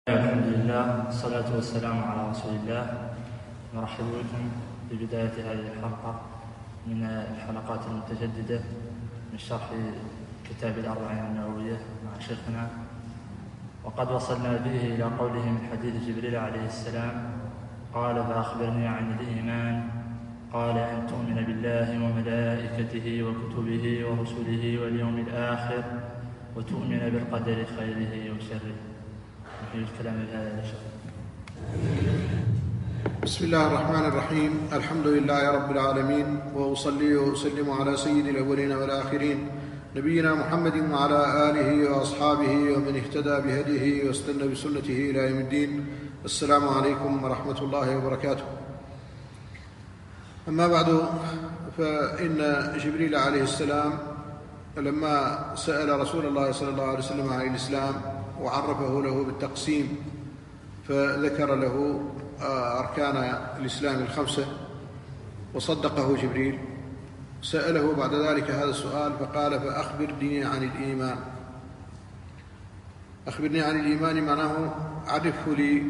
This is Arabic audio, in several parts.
الحمد لله والصلاة والسلام على رسول الله. نرحب بكم ببداية هذه الحلقة من الحلقات المتجددة من شرح كتاب الأربعين النووية مع شيخنا، وقد وصلنا به إلى قوله من حديث جبريل عليه السلام قال: فأخبرني عن الإيمان. قال: أن تؤمن بالله وملائكته وكتبه ورسله واليوم الآخر وتؤمن بالقدر خيره وشره. في الكلام هذا بسم الله الرحمن الرحيم. الحمد لله رب العالمين، وأصلي وأسلم على سيد الأولين والآخرين نبينا محمد وعلى آله وأصحابه ومن اهتدى بهديه واستنى بسنته إلى يوم الدين. السلام عليكم ورحمة الله وبركاته. أما بعد، فإن جبريل عليه السلام لما سأل رسول الله صلى الله عليه وسلم عن الإسلام وعرفه له بالتقسيم، فذكر له أركان الإسلام الخمسة وصدقه جبريل. سأله بعد ذلك هذا السؤال فقال: فأخبرني عن الإيمان. أخبرني عن الإيمان معناه عرفه لي.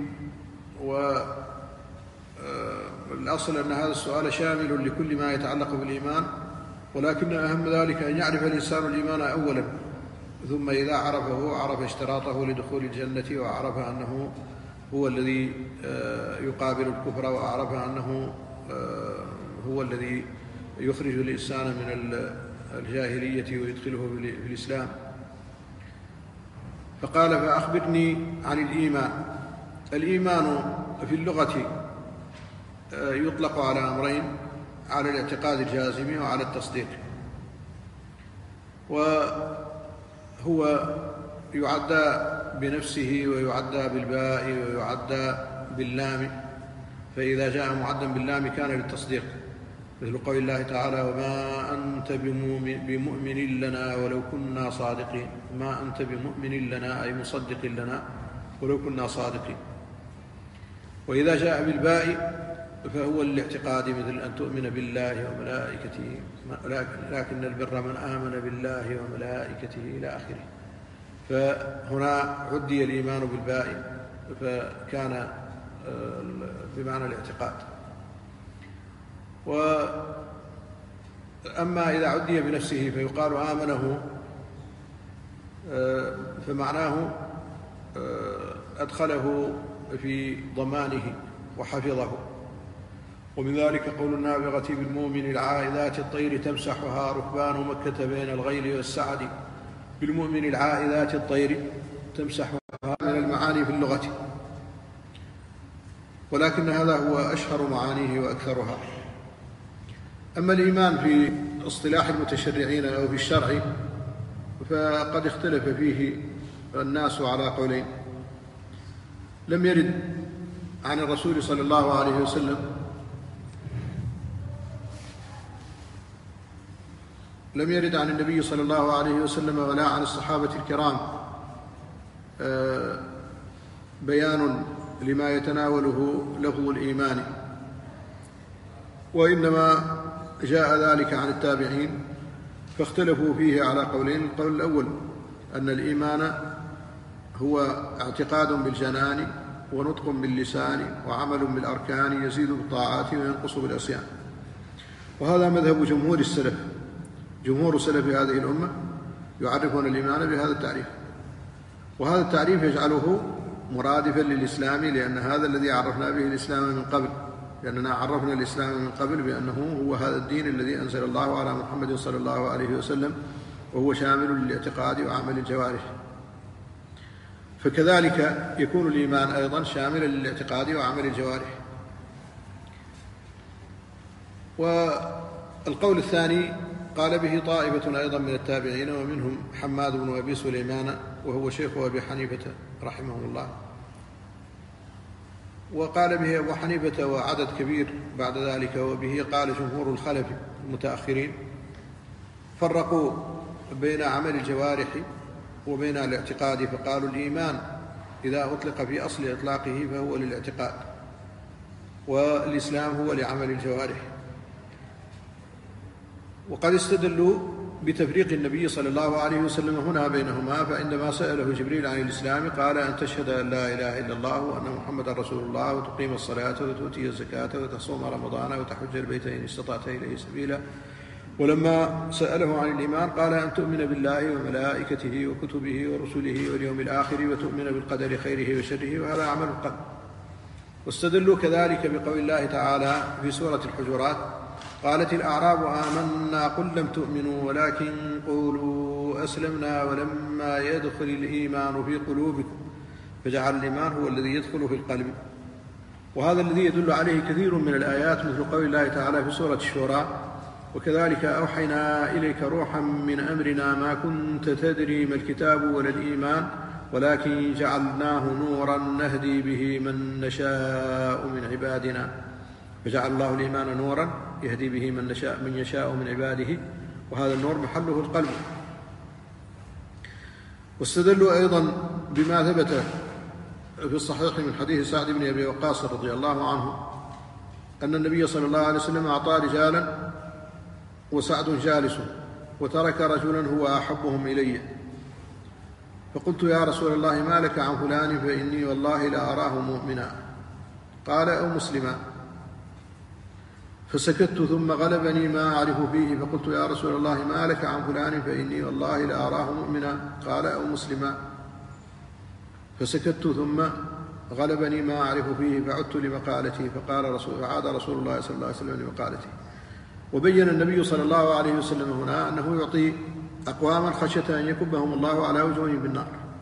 والأصل أن هذا السؤال شامل لكل ما يتعلق بالإيمان، ولكن أهم ذلك أن يعرف الإنسان الإيمان أولا، ثم إذا عرفه عرف اشتراطه لدخول الجنة، وعرف أنه هو الذي يقابل الكفر، وعرف أنه هو الذي يخرج الإنسان من الجاهلية ويدخله في الإسلام. فقال: فأخبرني عن الإيمان. الإيمان في اللغة يطلق على أمرين: على الاعتقاد الجازم وعلى التصديق. وهو يعدى بنفسه ويعدى بالباء ويعدى باللام، فإذا جاء معدا باللام كان للتصديق، مثل قول الله تعالى: وما أنت بمؤمن لنا ولو كنا صادقين. ما أنت بمؤمن لنا أي مصدق لنا ولو كنا صادقين. وإذا جاء بالباء فهو الاعتقاد، مثل أن تؤمن بالله وملائكته، لكن البر من آمن بالله وملائكته إلى آخره. فهنا عدي الإيمان بالباء فكان بمعنى الاعتقاد. وأما إذا عدي بنفسه فيقال آمنه، فمعناه أدخله في ضمانه وحفظه. ومن ذلك قول النابغة بالمؤمن العائذات الطير تمسحها ركبان مكة بين الغيل والسعد. بالمؤمن العائذات الطير تمسحها من المعاني في اللغة، ولكن هذا هو أشهر معانيه وأكثرها. أما الإيمان في اصطلاح المتشرعين أو في الشرع فقد اختلف فيه الناس على قولين. لم يرد عن الرسول صلى الله عليه وسلم لم يرد عن النبي صلى الله عليه وسلم ولا عن الصحابة الكرام بيان لما يتناوله لفظ الإيمان، وإنما جاء ذلك عن التابعين فاختلفوا فيه على قولين. القول الأول أن الإيمان هو اعتقاد بالجنان ونطق باللسان وعمل بالأركان، يزيد بالطاعات وينقص بالعصيان. وهذا مذهب جمهور السلف. جمهور سلف هذه الأمة يعرفون الإيمان بهذا التعريف، وهذا التعريف يجعله مرادفا للإسلام، لأن هذا الذي عرفنا به الإسلام من قبل، لأننا عرفنا الإسلام من قبل بأنه هو هذا الدين الذي أنزل الله على محمد صلى الله عليه وسلم، وهو شامل للاعتقاد وعمل الجوارح. فكذلك يكون الإيمان أيضا شاملا للاعتقاد وعمل الجوارح. والقول الثاني قال به طائفة أيضا من التابعين، ومنهم حماد بن أبي سليمان وهو شيخ أبي حنيفة رحمه الله، وقال به أبو حنيفة وعدد كبير بعد ذلك، وبه قال جمهور الخلف المتأخرين. فرقوا بين عمل الجوارح وبين الاعتقاد، فقالوا الإيمان إذا أطلق في أصل إطلاقه فهو للاعتقاد، والإسلام هو لعمل الجوارح. وقد استدلوا بتفريق النبي صلى الله عليه وسلم هنا بينهما، فعندما سأله جبريل عن الإسلام قال أن تشهد أن لا إله إلا الله وأن محمدا رسول الله وتقيم الصلاة وتؤتي الزكاة وتصوم رمضان وتحج البيت إن استطعت إليه سبيلا. ولما سأله عن الإيمان قال أن تؤمن بالله وملائكته وكتبه ورسله واليوم الآخر وتؤمن بالقدر خيره وشره، وهذا عمل القلب. واستدلوا كذلك بقول الله تعالى في سورة الحجرات: قالت الأعراب آمنا قل لم تؤمنوا ولكن قولوا أسلمنا ولما يدخل الإيمان في قلوبكم، فجعل الإيمان هو الذي يدخل في القلب. وهذا الذي يدل عليه كثير من الآيات، مثل قول الله تعالى في سورة الشورى: وكذلك أوحينا إليك روحا من أمرنا ما كنت تدري ما الكتاب ولا الإيمان ولكن جعلناه نورا نهدي به من نشاء من عبادنا، فجعل الله الإيمان نورا يهدي به من يشاء من عباده، وهذا النور محله القلب. واستدلوا أيضا بما ثبت في الصحيح من حديث سعد بن أبي وقاص رضي الله عنه أن النبي صلى الله عليه وسلم أعطى رجالا وسعد جالس، وترك رجلا هو أحبهم إلي، فقلت: يا رسول الله ما لك عن فلان فإني والله لا أراه مؤمنا، قال: أو مسلما. فسكت ثم غلبني ما أعرف فيه، فقلت: يا رسول الله ما لك عن فلان فإني والله لا أراه مؤمنا، قال: أو مسلما. فسكت ثم غلبني ما أعرف فيه، فعدت لمقالته، فعاد رسول الله صلى الله عليه وسلم لمقالته. وبين النبي صلى الله عليه وسلم هنا أنه يعطي أقواما خشية أن يكبهم الله على وجوههم بالنار.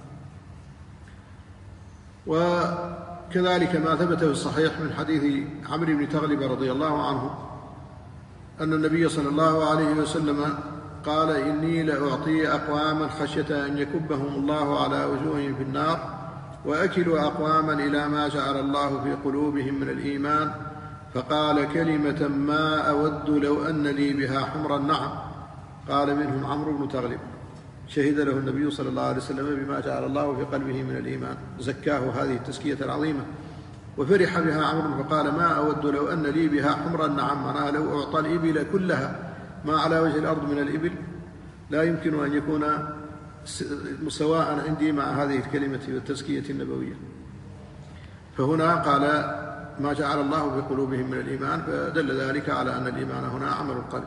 وكذلك ما ثبت في الصحيح من حديث عمرو بن تغلب رضي الله عنه أن النبي صلى الله عليه وسلم قال: إني لأعطي أقواما خشية أن يكبهم الله على وجوههم في النار، وأكل أقواما إلى ما جعل الله في قلوبهم من الإيمان، فقال كلمة ما أود لو أن لي بها حمر النعم. قال منهم عمرو بن تغلب، شهد له النبي صلى الله عليه وسلم بما جعل الله في قلبه من الإيمان، زكاه هذه التزكية العظيمة، وفرح بها عمرو فقال: ما أود لو أن لي بها حمر النعم، معناها لو أعطى الإبل كلها ما على وجه الأرض من الإبل لا يمكن أن يكون سواء عندي مع هذه الكلمة والتزكية النبوية. فهنا قال: ما جعل الله في قلوبهم من الإيمان، فدل ذلك على أن الإيمان هنا عمل القلب.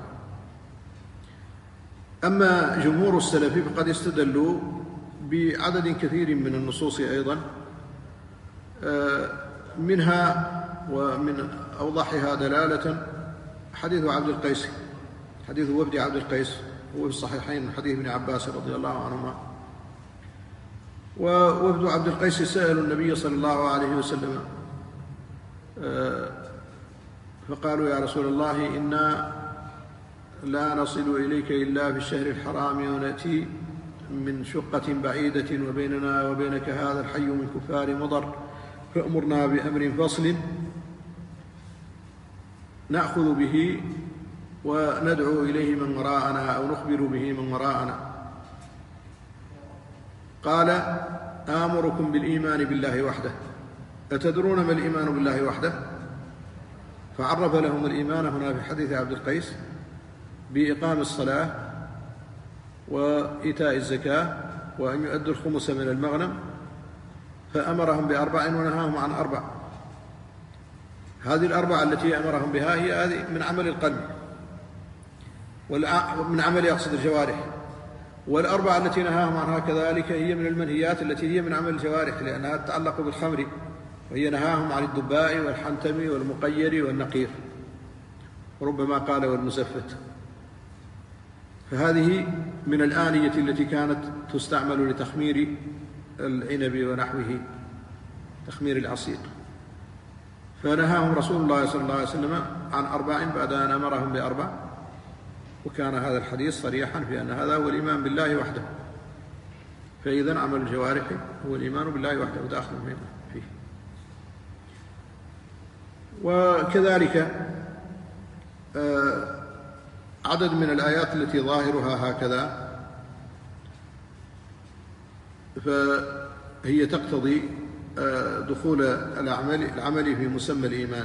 أما جمهور السلف فقد استدلوا بعدد كثير من النصوص أيضا، منها ومن أوضحها دلالة حديث عبد القيس، حديث وفد عبد القيس، هو في الصحيحين من حديث ابن عباس رضي الله عنهما. ووفد عبد القيس سألوا النبي صلى الله عليه وسلم فقالوا: يا رسول الله إنا لا نصل إليك إلا في الشهر الحرام، ونأتي من شقة بعيدة وبيننا وبينك هذا الحي من كفار مضر، فأمرنا بأمر فصل نأخذ به وندعو إليه من وراءنا أو نخبر به من وراءنا. قال: آمركم بالإيمان بالله وحده. أتدرون ما الإيمان بالله وحده؟ فعرف لهم الإيمان هنا في حديث عبد القيس بإقام الصلاة وإيتاء الزكاة وأن يؤدوا الخمس من المغنم، فأمرهم بأربع ونهاهم عن أربع. هذه الأربع التي أمرهم بها هي هذه من عمل القلب، من عمل يقصد الجوارح، والأربع التي نهاهم عنها كذلك هي من المنهيات التي هي من عمل الجوارح، لأنها تتعلق بالخمر، وهي نهاهم عن الدباء والحنتم والمقير والنقير، وربما قال والمزفت. فهذه من الآنية التي كانت تستعمل لتخمير العنب ونحوه، تخمير العصير. فنهاهم رسول الله صلى الله عليه وسلم عن أربع بعد أن أمرهم بأربع، وكان هذا الحديث صريحا في أن هذا هو الإيمان بالله وحده. فإذن عمل الجوارح هو الإيمان بالله وحده داخل فيه. وكذلك عدد من الآيات التي ظاهرها هكذا، فهي تقتضي دخول العمل في مسمى الإيمان.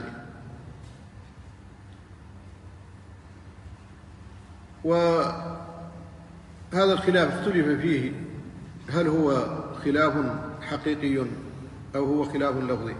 هذا الخلاف اختلف فيه، هل هو خلاف حقيقي أو هو خلاف لفظي؟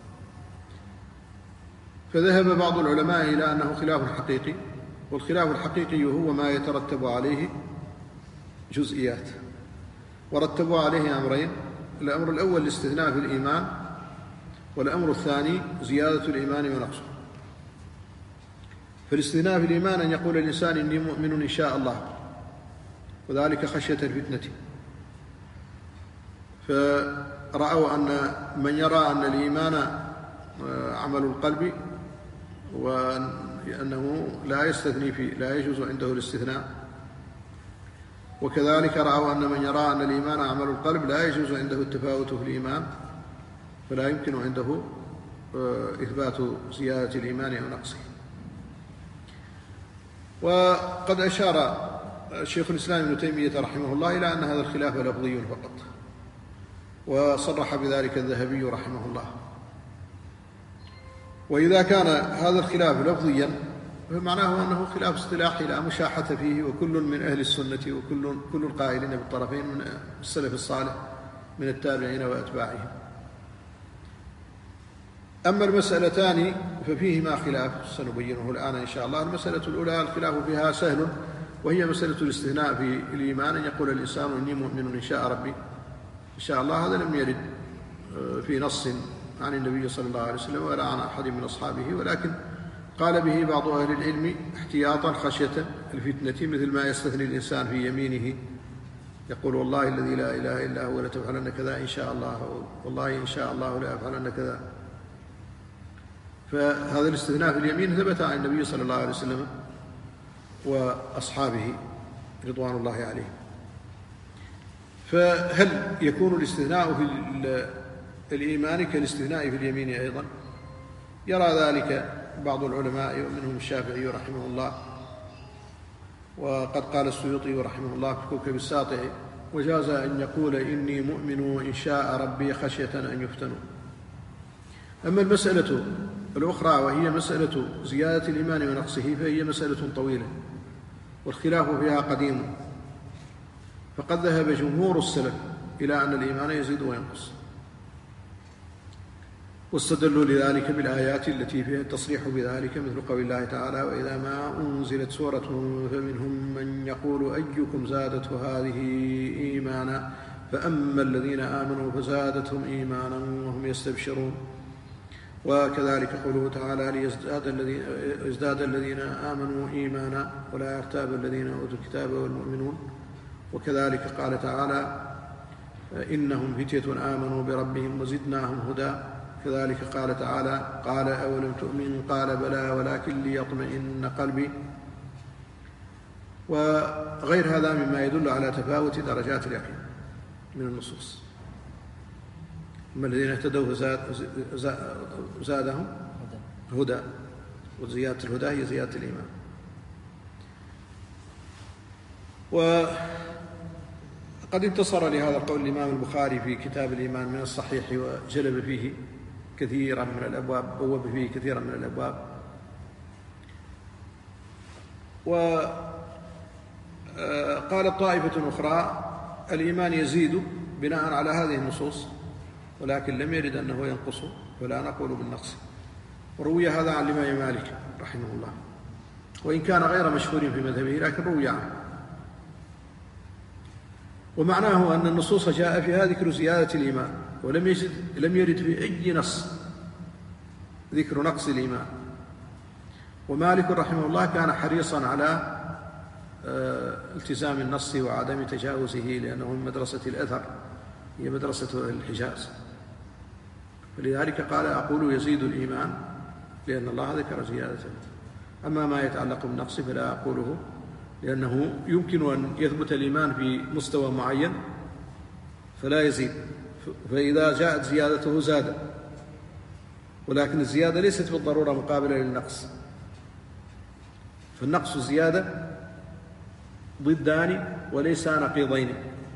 فذهب بعض العلماء إلى أنه خلاف حقيقي، والخلاف الحقيقي هو ما يترتب عليه جزئيات، ورتبوا عليه أمرين: الأمر الأول الاستثناء في الإيمان، والأمر الثاني زيادة الإيمان ونقصه. فالاستثناء في الإيمان أن يقول الإنسان إني مؤمن إن شاء الله، وذلك خشية الفتنة. فرأوا أن من يرى أن الإيمان عمل القلب وأنه لا يستثني فيه، لا يجوز عنده الاستثناء، وكذلك رأوا أن من يرى أن الإيمان عمل القلب لا يجوز عنده التفاوت في الإيمان، فلا يمكن عنده إثبات زيادة الإيمان أو نقصه. وقد أشار شيخ الإسلام ابن تيمية رحمه الله إلى أن هذا الخلاف لفظي فقط، وصرح بذلك الذهبي رحمه الله. وإذا كان هذا الخلاف لفظيا فمعناه أنه خلاف اصطلاحي لا مشاحة فيه، وكل من أهل السنة وكل القائلين بالطرفين من السلف الصالح من التابعين وأتباعهم. أما المسألتان ففيهما خلاف سنبينه الآن إن شاء الله. المسألة الأولى الخلاف فيها سهل، وهي مسألة الاستثناء في الإيمان، أن يقول الإنسان إني مؤمن إن شاء ربي إن شاء الله. هذا لم يرد في نص عن النبي صلى الله عليه وسلم ولا عن أحد من أصحابه، ولكن قال به بعض أهل العلم احتياطا خشية الفتنة، مثل ما يستثني الإنسان في يمينه، يقول والله الذي لا إله إلا هو لتفعلن كذا إن شاء الله، والله إن شاء الله لا أفعلن كذا. فهذا الاستثناء في اليمين ثبت عن النبي صلى الله عليه وسلم وأصحابه رضوان الله عليهم. فهل يكون الاستثناء في الإيمان كالاستثناء في اليمين أيضا؟ يرى ذلك بعض العلماء ومنهم الشافعي رحمه الله، وقد قال السيوطي رحمه الله في كوكب الساطع: وجاز أن يقول إني مؤمن إن شاء ربي خشية أن يفتنوا. أما المسألة الأخرى وهي مسألة زيادة الإيمان ونقصه فهي مسألة طويلة، والخلاف فيها قديم، فقد ذهب جمهور السلف إلى أن الإيمان يزيد وينقص، واستدلوا لذلك بالآيات التي فيها التصريح بذلك، مثل قول الله تعالى: وإذا ما أنزلت سورة فمنهم من يقول أيكم زادته هذه إيمانا فأما الذين آمنوا فزادتهم إيمانا وهم يستبشرون. وكذلك قوله تعالى: ليزداد الذين آمنوا إيمانا ولا يرتاب الذين أوتوا الكتاب والمؤمنون. وكذلك قال تعالى: إنهم فتية آمنوا بربهم وزدناهم هدى. كذلك قال تعالى: قال أولم تؤمن قال بلى ولكن ليطمئن قلبي. وغير هذا مما يدل على تفاوت درجات اليقين من النصوص. أما الذين اهتدوا فزادهم هدى، وزيادة الهدى هي زيادة الإيمان. وقد انتصر لهذا القول الإمام البخاري في كتاب الإيمان من الصحيح، وجلب فيه كثيرا من الأبواب، بوب فيه كثيرا من الأبواب. وقالت طائفة أخرى: الإيمان يزيد بناء على هذه النصوص، ولكن لم يرد أنه ينقص، ولا نقول بالنقص. وروي هذا عن الإمام مالك رحمه الله، وإن كان غير مشهور في مذهبه لكن روي عنه. ومعناه أن النصوص جاء فيها ذكر زيادة الإيمان، ولم يرد في أي نص ذكر نقص الإيمان. ومالك رحمه الله كان حريصا على التزام النص وعدم تجاوزه، لأنه من مدرسة الأثر، هي مدرسة الحجاز. فلذلك قال: أقول يزيد الإيمان، لأن الله ذكر زيادته. أما ما يتعلق بالنقص فلا أقوله، لأنه يمكن أن يثبت الإيمان في مستوى معين فلا يزيد، فإذا جاءت زيادته زاد، ولكن الزيادة ليست بالضرورة مقابلة للنقص، فالنقص والزيادة ضدان وليسا نقيضين.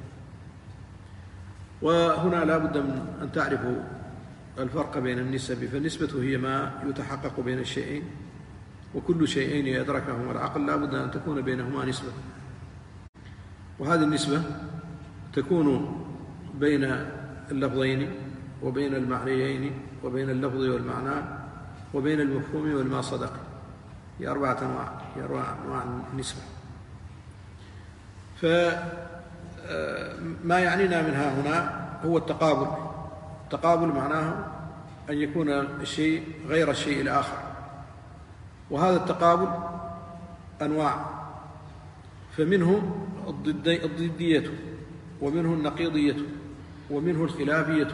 وهنا لا بد من أن تعرفوا الفرق بين النسب، فالنسبة هي ما يتحقق بين الشيئين، وكل شيئين يدركهما العقل لا بد أن تكون بينهما نسبة. وهذه النسبة تكون بين اللفظين وبين المعنيين وبين اللفظ والمعنى وبين المفهوم والما صدق. هي 4 أنواع، هي 4 أنواع النسبة. فما يعنينا منها هنا هو التقابل. التقابل معناه أن يكون الشيء غير الشيء الآخر، وهذا التقابل أنواع، فمنه الضدية، ومنه النقيضية، ومنه الخلافية.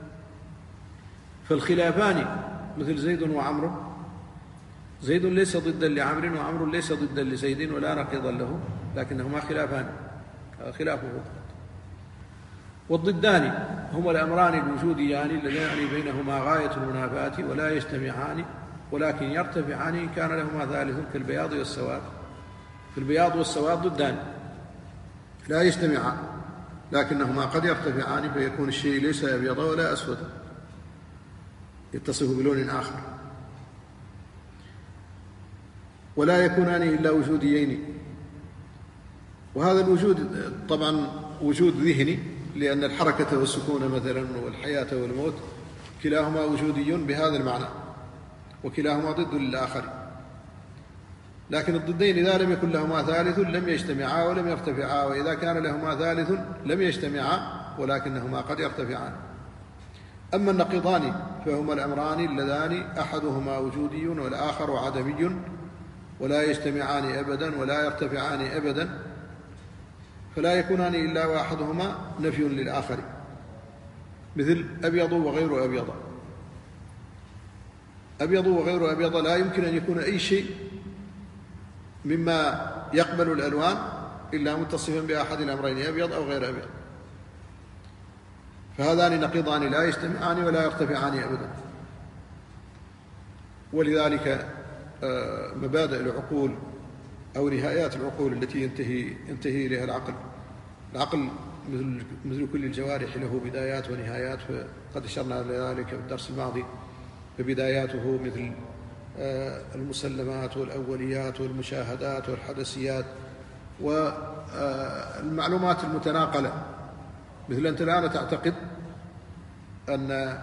فالخلافان مثل زيد وعمرو، زيد ليس ضدا لعمرو، وعمرو ليس ضدا لزيد ولا نقيضا له، لكنهما خلافان، خلافه. والضدان هما الأمران الوجوديان اللذان بينهما غاية المنافاة ولا يجتمعان ولكن يرتفعان إن كان لهما ثالث كالبياض والسواد. في البياض والسواد ضدان لا يجتمعان، لكنهما قد يرتفعان فيكون الشيء ليس أبيض ولا أسود، يتصف بلون آخر. ولا يكونان إلا وجوديين. وهذا الوجود طبعا وجود ذهني، لأن الحركة والسكون مثلا والحياة والموت كلاهما وجودي بهذا المعنى، وكلاهما ضد للآخر. لكن الضدين إذا لم يكن لهما ثالث لم يجتمعا ولم يرتفعا، وإذا كان لهما ثالث لم يجتمعا ولكنهما قد يرتفعان. أما النقيضان فهما الأمران اللذان أحدهما وجودي والآخر عدمي، ولا يجتمعان أبدا ولا يرتفعان أبدا، فلا يكونان إلا واحدهما نفي للآخر، مثل أبيض وغير أبيض. أبيض وغير أبيض لا يمكن أن يكون أي شيء مما يقبل الألوان إلا متصفا بأحد الأمرين، أبيض أو غير أبيض. فهذان نقيضان لا يجتمعان ولا يرتفعان أبدا. ولذلك مبادئ العقول أو نهايات العقول التي ينتهي إليها العقل مثل كل الجوارح له بدايات ونهايات، فقد أشرنا إلى ذلك في الدرس الماضي. فبداياته مثل المسلمات والأوليات والمشاهدات والحدثيات والمعلومات المتناقلة، مثل أنت الآن تعتقد أن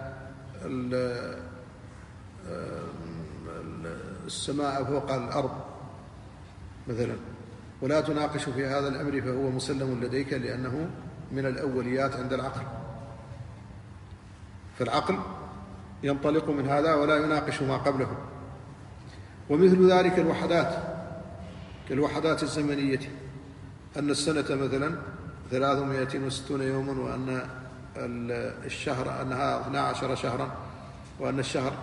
السماء فوق الأرض مثلا، ولا تناقش في هذا الأمر فهو مسلم لديك لأنه من الأوليات عند العقل. فالعقل ينطلق من هذا ولا يناقش ما قبله. ومثل ذلك الوحدات كالوحدات الزمنية، أن السنة مثلا 360 يوما، وأن الشهر أنها 12 شهرا، وأن الشهر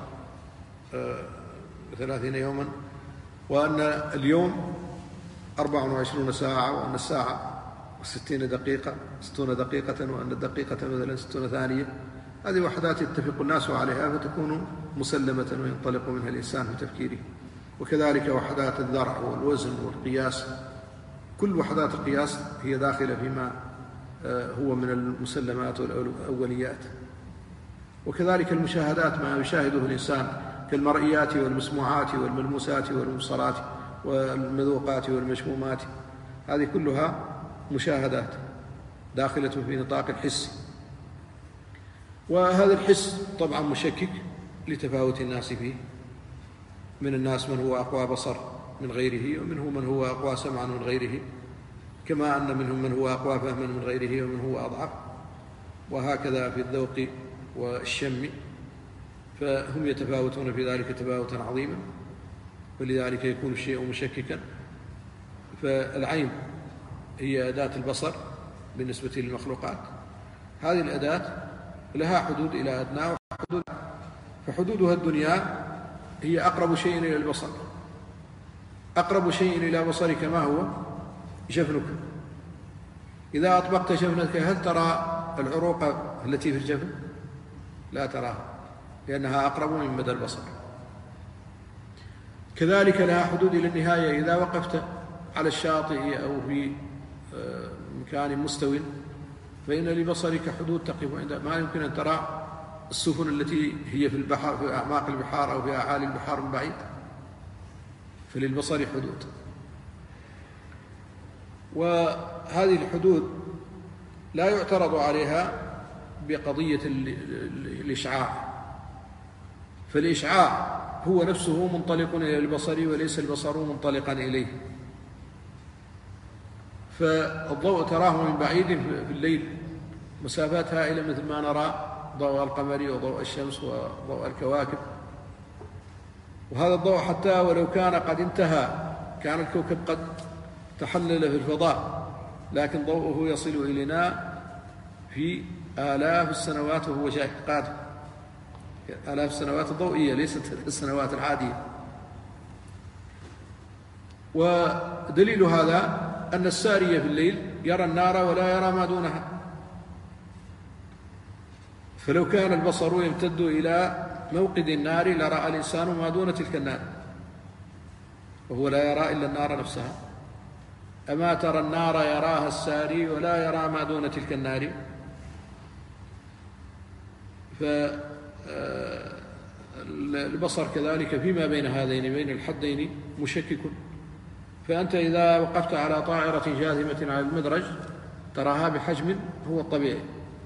30 يوما، وأن اليوم 24 ساعة، وأن الساعة 60 دقيقة، وأن الدقيقة مثلا 60 ثانية. هذه وحدات يتفق الناس عليها فتكون مسلمة وينطلق منها الإنسان في تفكيره. وكذلك وحدات الذرع والوزن والقياس، كل وحدات القياس هي داخلة فيما هو من المسلمات والأوليات. وكذلك المشاهدات ما يشاهده الإنسان كالمرئيات والمسموعات والملموسات والمبصرات والمذوقات والمشمومات، هذه كلها مشاهدات داخلة في نطاق الحس. وهذا الحس طبعا مشكك لتفاوت الناس فيه، من الناس من هو أقوى بصر من غيره، ومنه من هو أقوى سمعا من غيره، كما أن منهم من هو أقوى فهما من غيره ومن هو أضعف، وهكذا في الذوق والشم، فهم يتفاوتون في ذلك تفاوتا عظيما، ولذلك يكون الشيء مشككا. فالعين هي أداة البصر بالنسبة للمخلوقات، هذه الأداة لها حدود إلى أدنى وحدود، فحدودها الدنيا هي أقرب شيء إلى البصر. أقرب شيء إلى بصرك ما هو؟ جفنك. إذا أطبقت جفنك هل ترى العروق التي في الجفن؟ لا تراها، لأنها أقرب من مدى البصر. كذلك لها حدود إلى النهاية. إذا وقفت على الشاطئ أو في مكان مستوٍ فإن لبصرك حدود تقف عند، ما يمكن أن ترى السفن التي هي في البحر، في أعماق البحار أو في أعالي البحار من بعيد، فللبصر حدود. وهذه الحدود لا يعترض عليها بقضية الإشعاع، فالإشعاع هو نفسه منطلق إلى البصر وليس البصر منطلقا إليه، فالضوء تراه من بعيد في الليل مسافات هائلة مثل ما نرى ضوء القمر وضوء الشمس وضوء الكواكب، وهذا الضوء حتى ولو كان قد انتهى، كان الكوكب قد تحلل في الفضاء، لكن ضوءه يصل إلينا في آلاف السنوات وهو شاهد قادم، آلاف السنوات الضوئية ليست السنوات العادية. ودليل هذا أن الساري في الليل يرى النار ولا يرى ما دونها، فلو كان البصر يمتد إلى موقد النار لرأى الإنسان ما دون تلك النار، وهو لا يرى إلا النار نفسها. أما ترى النار يراها الساري ولا يرى ما دون تلك النار؟ فالبصر كذلك فيما بين هذين بين الحدين مشكك، فأنت إذا وقفت على طائرة جاثمة على المدرج تراها بحجم هو الطبيعي،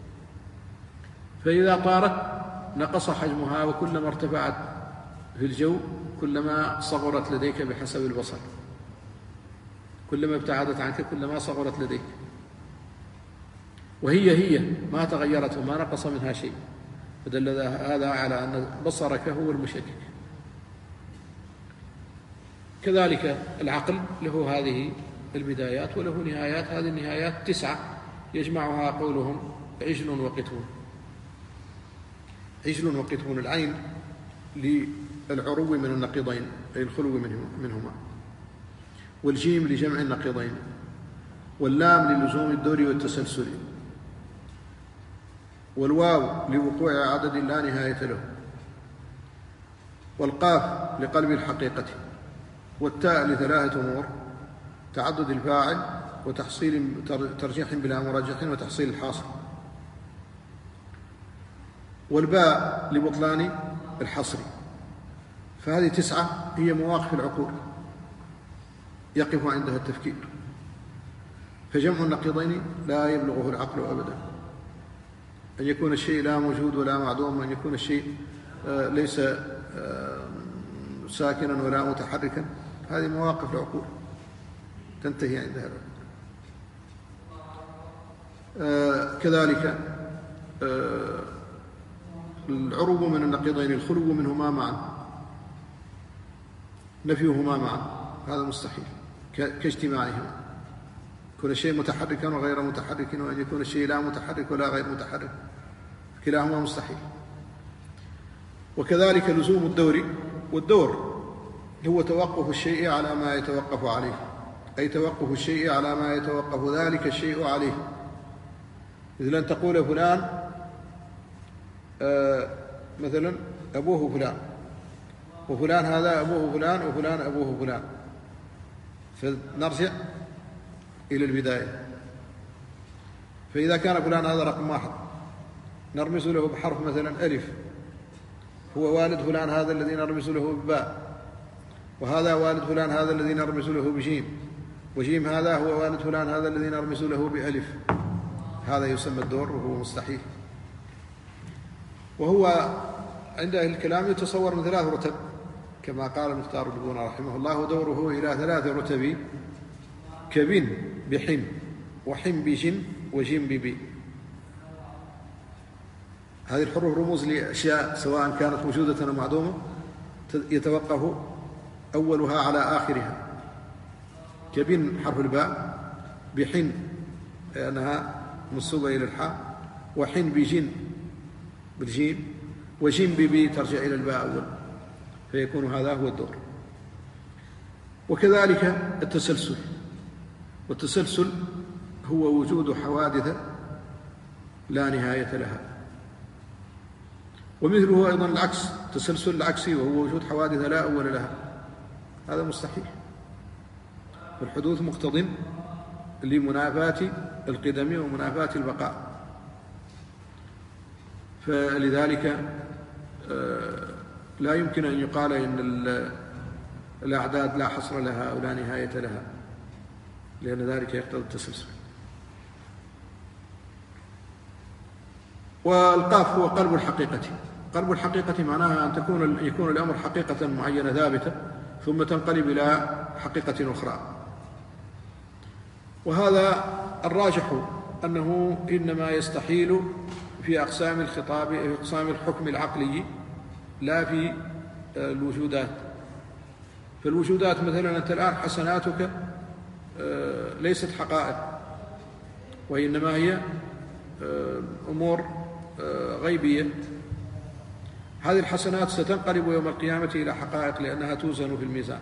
فإذا طارت نقص حجمها، وكلما ارتفعت في الجو كلما صغرت لديك بحسب البصر، كلما ابتعدت عنك كلما صغرت لديك، وهي ما تغيرت وما نقص منها شيء، فدل هذا على أن بصرك هو المشكك. كذلك العقل له هذه البدايات وله نهايات، هذه النهايات 9 يجمعها قولهم عجل وقتون. عجل وقتون، العين للعرو من النقيضين أي الخلو منهما، والجيم لجمع النقيضين، واللام للزوم الدور والتسلسل، والواو لوقوع عدد لا نهاية له، والقاف لقلب الحقيقة، والتاء ل3 أمور: تعدد الفاعل، وتحصيل ترجيح بلا مرجح، وتحصيل الحاصل، والباء لبطلان الحصر. فهذه 9 هي مواقف العقول يقف عندها التفكير، فجمع النقيضين لا يبلغه العقل أبدا، أن يكون الشيء لا موجود ولا معدوم، أن يكون الشيء ليس ساكنا ولا متحركا، هذه مواقف العقول تنتهي عندها العقول. كذلك العروب من النقيضين الخلو منهما معا، نفيهما معا هذا مستحيل كاجتماعهما، يكون الشيء متحركا وغير متحرك، وأن يكون الشيء لا متحرك ولا غير متحرك، كلاهما مستحيل. وكذلك لزوم الدور، والدور هو توقف الشيء على ما يتوقف عليه، أي توقف الشيء على ما يتوقف ذلك الشيء عليه. مثل أن تقول فلان مثلا أبوه فلان، وفلان هذا أبوه فلان، وفلان أبوه فلان، فنرجع إلى البداية. فإذا كان فلان هذا رقم 1 نرمز له بحرف مثلا ألف، هو والد فلان هذا الذي نرمز له بباء، وهذا والد فلان هذا الذي نرمز له بجيم، وجيم هذا هو والد فلان هذا الذي نرمز له بألف، هذا يسمى الدور وهو مستحيل. وهو عند أهل الكلام يتصور من 3 رتب كما قال المختار البون رحمه الله: دوره إلى 3 رتب: كبن بحم، وحم بجن، وجن ببي. هذه الحروف رموز لأشياء سواء كانت موجودة أو معدومة، يتوقف أولها على آخرها. كبن حرف الباء، بحن لأنها منسوبة إلى الحاء، وحن بجن بالجيم، وجن ببي ترجع إلى الباء أول، فيكون هذا هو الدور. وكذلك التسلسل، والتسلسل هو وجود حوادث لا نهاية لها، ومثله أيضا العكس، تسلسل العكسي وهو وجود حوادث لا أول لها، هذا مستحيل. فالحدوث مقتضٍ لمنافاة القدم ومنافاة البقاء، فلذلك لا يمكن أن يقال إن الأعداد لا حصر لها أو لا نهاية لها، لأن ذلك يقتضي التسلسل. والقاف هو قلب الحقيقة. قلب الحقيقة معناها أن يكون الأمر حقيقة معينة ثابتة ثم تنقلب إلى حقيقة أخرى. وهذا الراجح أنه إنما يستحيل في أقسام الخطاب، في أقسام الحكم العقلي، لا في الوجودات. فالوجودات مثلا أنت الآن حسناتك ليست حقائق، وإنما هي أمور غيبية. هذه الحسنات ستنقلب يوم القيامة إلى حقائق لأنها توزن في الميزان،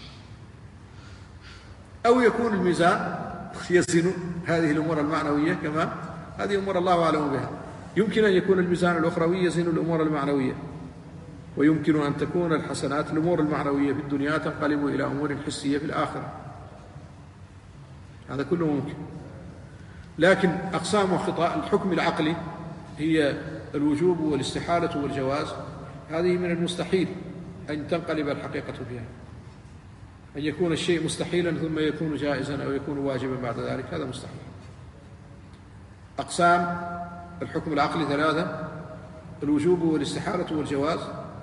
أو يكون الميزان يزن هذه الأمور المعنوية كما هذه أمور الله أعلم بها. يمكن أن يكون الميزان الأخروي يزن الأمور المعنوية، ويمكن أن تكون الحسنات الأمور المعنوية في الدنيا تنقلب إلى أمور حسية في الآخرة. هذا كله ممكن. لكن أقسام الحكم العقلي هي الوجوب والاستحالة والجواز، هذه من المستحيل أن تنقلب الحقيقة فيها، أن يكون الشيء مستحيلا ثم يكون جائزا أو يكون واجبا بعد ذلك، هذا مستحيل. أقسام الحكم العقلي ثلاثة: الوجوب والاستحالة والجواز.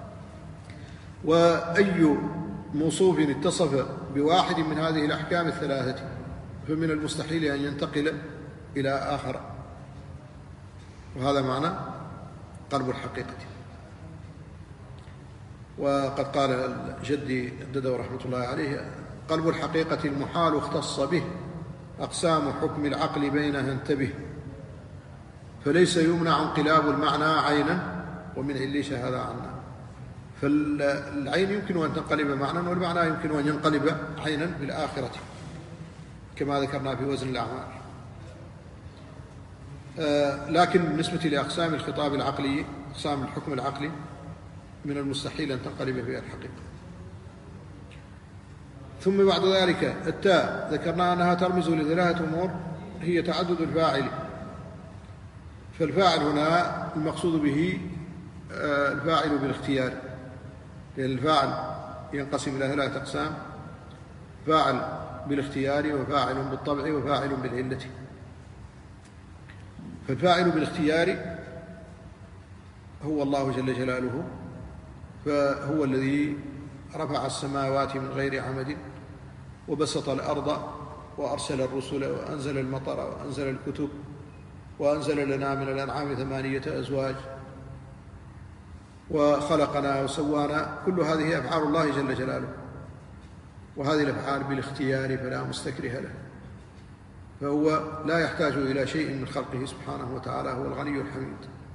وأي موصوف اتصف بواحد من هذه الأحكام الثلاثة فمن المستحيل أن ينتقل إلى آخر، وهذا معنى قلب الحقيقة. وقد قال جدي الددو رحمة الله عليه: قلب الحقيقة المحال اختص به، أقسام حكم العقل بينها انتبه، فليس يمنع انقلاب المعنى عينا ومن عليش هذا عنا. فالعين يمكن أن تنقلب معنى، والمعنى يمكن أن ينقلب عينا في الآخرة كما ذكرنا في وزن الأعمال. لكن بالنسبة لأقسام الخطاب العقلي، أقسام الحكم العقلي، من المستحيل أن تنقلب فيها الحقيقة. ثم بعد ذلك التاء ذكرنا أنها ترمز لثلاثة أمور، هي تعدد الفاعل. فالفاعل هنا المقصود به الفاعل بالاختيار، لأن الفاعل ينقسم إلى ثلاثة أقسام: فاعل بالاختيار، وفاعل بالطبع، وفاعل بالعلة. فالفاعل بالاختيار هو الله جل جلاله، فهو الذي رفع السماوات من غير عمد، وبسط الأرض، وأرسل الرسل، وأنزل المطر، وأنزل الكتب، وأنزل لنا من الأنعام 8 أزواج، وخلقنا وسوانا. كل هذه أفعال الله جل جلاله، وهذه الأفعال بالاختيار فلا مستكره له، فهو لا يحتاج إلى شيء من خلقه سبحانه وتعالى، هو الغني الحميد.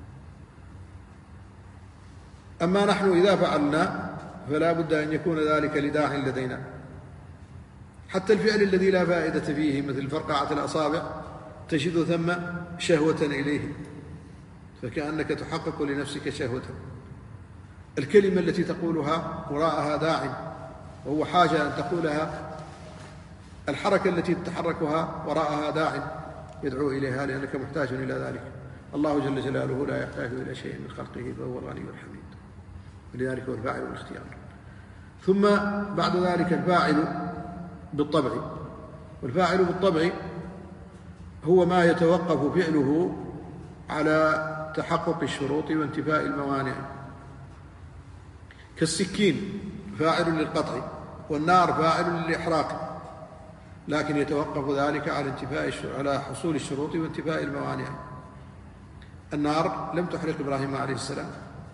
أما نحن إذا فعلنا فلا بد أن يكون ذلك لداع لدينا. حتى الفعل الذي لا فائدة فيه مثل فرقعة الأصابع تجد ثم شهوة إليه، فكأنك تحقق لنفسك شهوة. الكلمة التي تقولها وراءها داع، وهو حاجة أن تقولها. الحركة التي تتحركها وراءها داع يدعو إليها، لأنك محتاج إلى ذلك. الله جل جلاله لا يحتاج إلى شيء من خلقه، فهو الغني الحميد، ولذلك هو الفاعل والاختيار. ثم بعد ذلك الفاعل بالطبع. والفاعل بالطبع هو ما يتوقف فعله على تحقق الشروط وانتفاء الموانع، كالسكين فاعل للقطع، والنار فاعل للإحراق، لكن يتوقف ذلك على حصول الشروط وانتفاء الموانع. النار لم تحرق إبراهيم عليه السلام.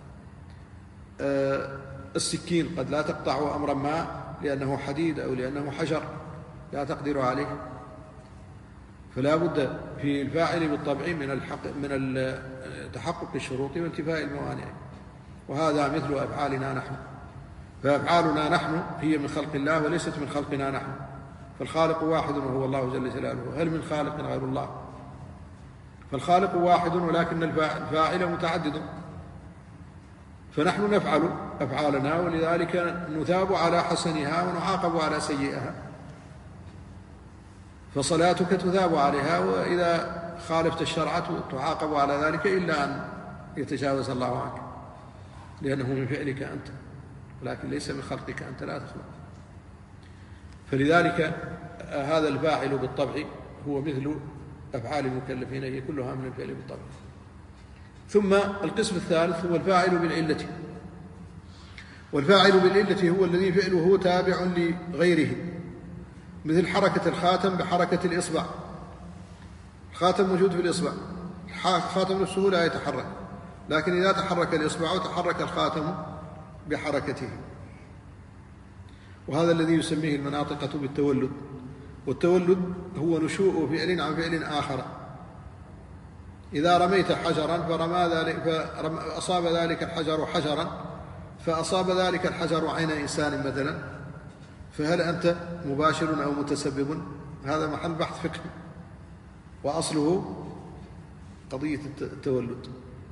السكين قد لا تقطع أمرا ما لأنه حديد أو لأنه حجر لا تقدر عليه. فلا بد في الفاعل بالطبع من تحقق الشروط وانتفاء الموانع، وهذا مثل أفعالنا نحن. فأفعالنا نحن هي من خلق الله وليست من خلقنا نحن، فالخالق واحد وهو الله جل جلاله. هل من خالق غير الله؟ فالخالق واحد ولكن الفاعل متعدد، فنحن نفعل أفعالنا، ولذلك نثاب على حسنها ونعاقب على سيئها. فصلاتك تثاب عليها، وإذا خالفت الشرع تعاقب على ذلك، إلا أن يتجاوز الله عنك، لأنه من فعلك أنت، ولكن ليس من خلقك أنت، لا تخلق. فلذلك هذا الفاعل بالطبع هو مثل أفعال المكلفين، هي كلها من الفعل بالطبع. ثم القسم الثالث هو الفاعل بالعلة. والفاعل بالعلة هو الذي فعله تابع لغيره، مثل حركة الخاتم بحركة الإصبع. الخاتم موجود في الإصبع، الخاتم نفسه لا يتحرك، لكن إذا تحرك الإصبع تحرك الخاتم بحركته. وهذا الذي يسميه المناطقة بالتولد. والتولد هو نشوء فعل عن فعل آخر. إذا رميت حجرا فأصاب ذلك الحجر حجرا، فأصاب ذلك الحجر عين إنسان مثلا، فهل أنت مباشر أو متسبب؟ هذا محل بحث فقهي، وأصله قضية التولد.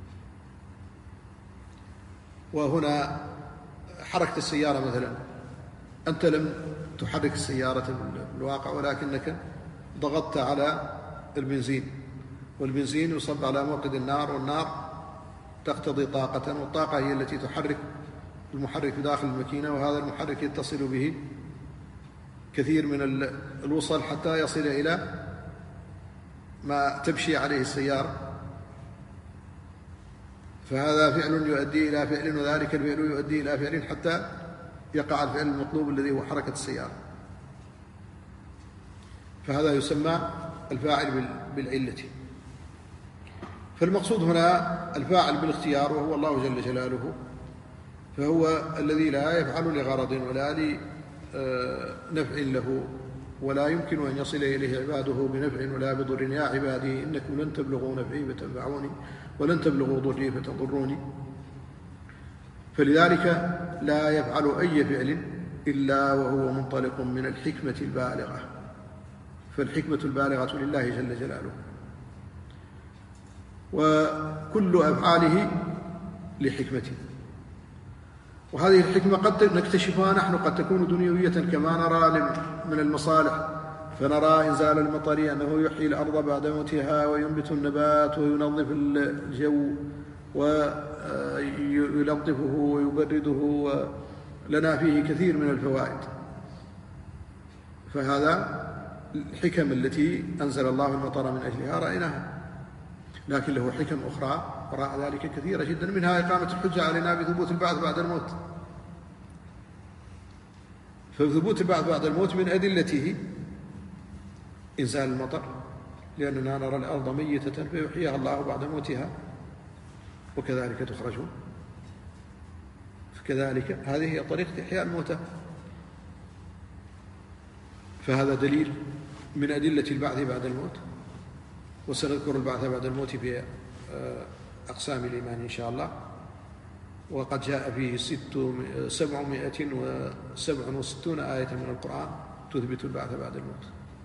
وهنا حركة السيارة مثلا، أنت لم تحرك السيارة في الواقع، ولكنك ضغطت على البنزين، والبنزين يصب على موقد النار، والنار تقتضي طاقة، والطاقة هي التي تحرك المحرك داخل الماكينة، وهذا المحرك يتصل به كثير من الوصل حتى يصل إلى ما تمشي عليه السيارة. فهذا فعل يؤدي إلى فعل، وذلك الفعل يؤدي إلى فعل حتى يقع الفعل المطلوب الذي هو حركة السيارة. فهذا يسمى الفاعل بالعلة. فالمقصود هنا الفاعل بالاختيار، وهو الله جل جلاله، فهو الذي لا يفعل لغرض ولا لنفع له، ولا يمكن أن يصل إليه عباده بنفع ولا بضر. يا عبادي إنكم لن تبلغوا نفعي فتنفعوني ولن تبلغوا ضري فتضروني. فلذلك لا يفعل أي فعل إلا وهو منطلق من الحكمة البالغة، فالحكمة البالغة لله جل جلاله، وكل أفعاله لحكمته. وهذه الحكمة قد نكتشفها نحن، قد تكون دنيوية كما نرى من المصالح، فنرى إنزال المطر أنه يحيي الأرض بعد موتها وينبت النبات وينظف الجو ويلطفه ويبرده، ولنا فيه كثير من الفوائد. فهذا الحكم التي أنزل الله المطر من أجلها رأيناها، لكن له حكم أخرى وراء ذلك كثيرة جدا، منها إقامة الحجة علينا بثبوت البعث بعد الموت. فثبوت البعث بعد الموت من أدلته إنزال المطر، لأننا نرى الأرض ميتة فيحييها الله بعد موتها، وكذلك تخرجون. فكذلك هذه هي طريقة إحياء الموتى. فهذا دليل من أدلة البعث بعد الموت. وسنذكر البعث بعد الموت في أقسام الإيمان إن شاء الله. وقد جاء فيه 767 آية من القرآن تثبت البعث بعد الموت،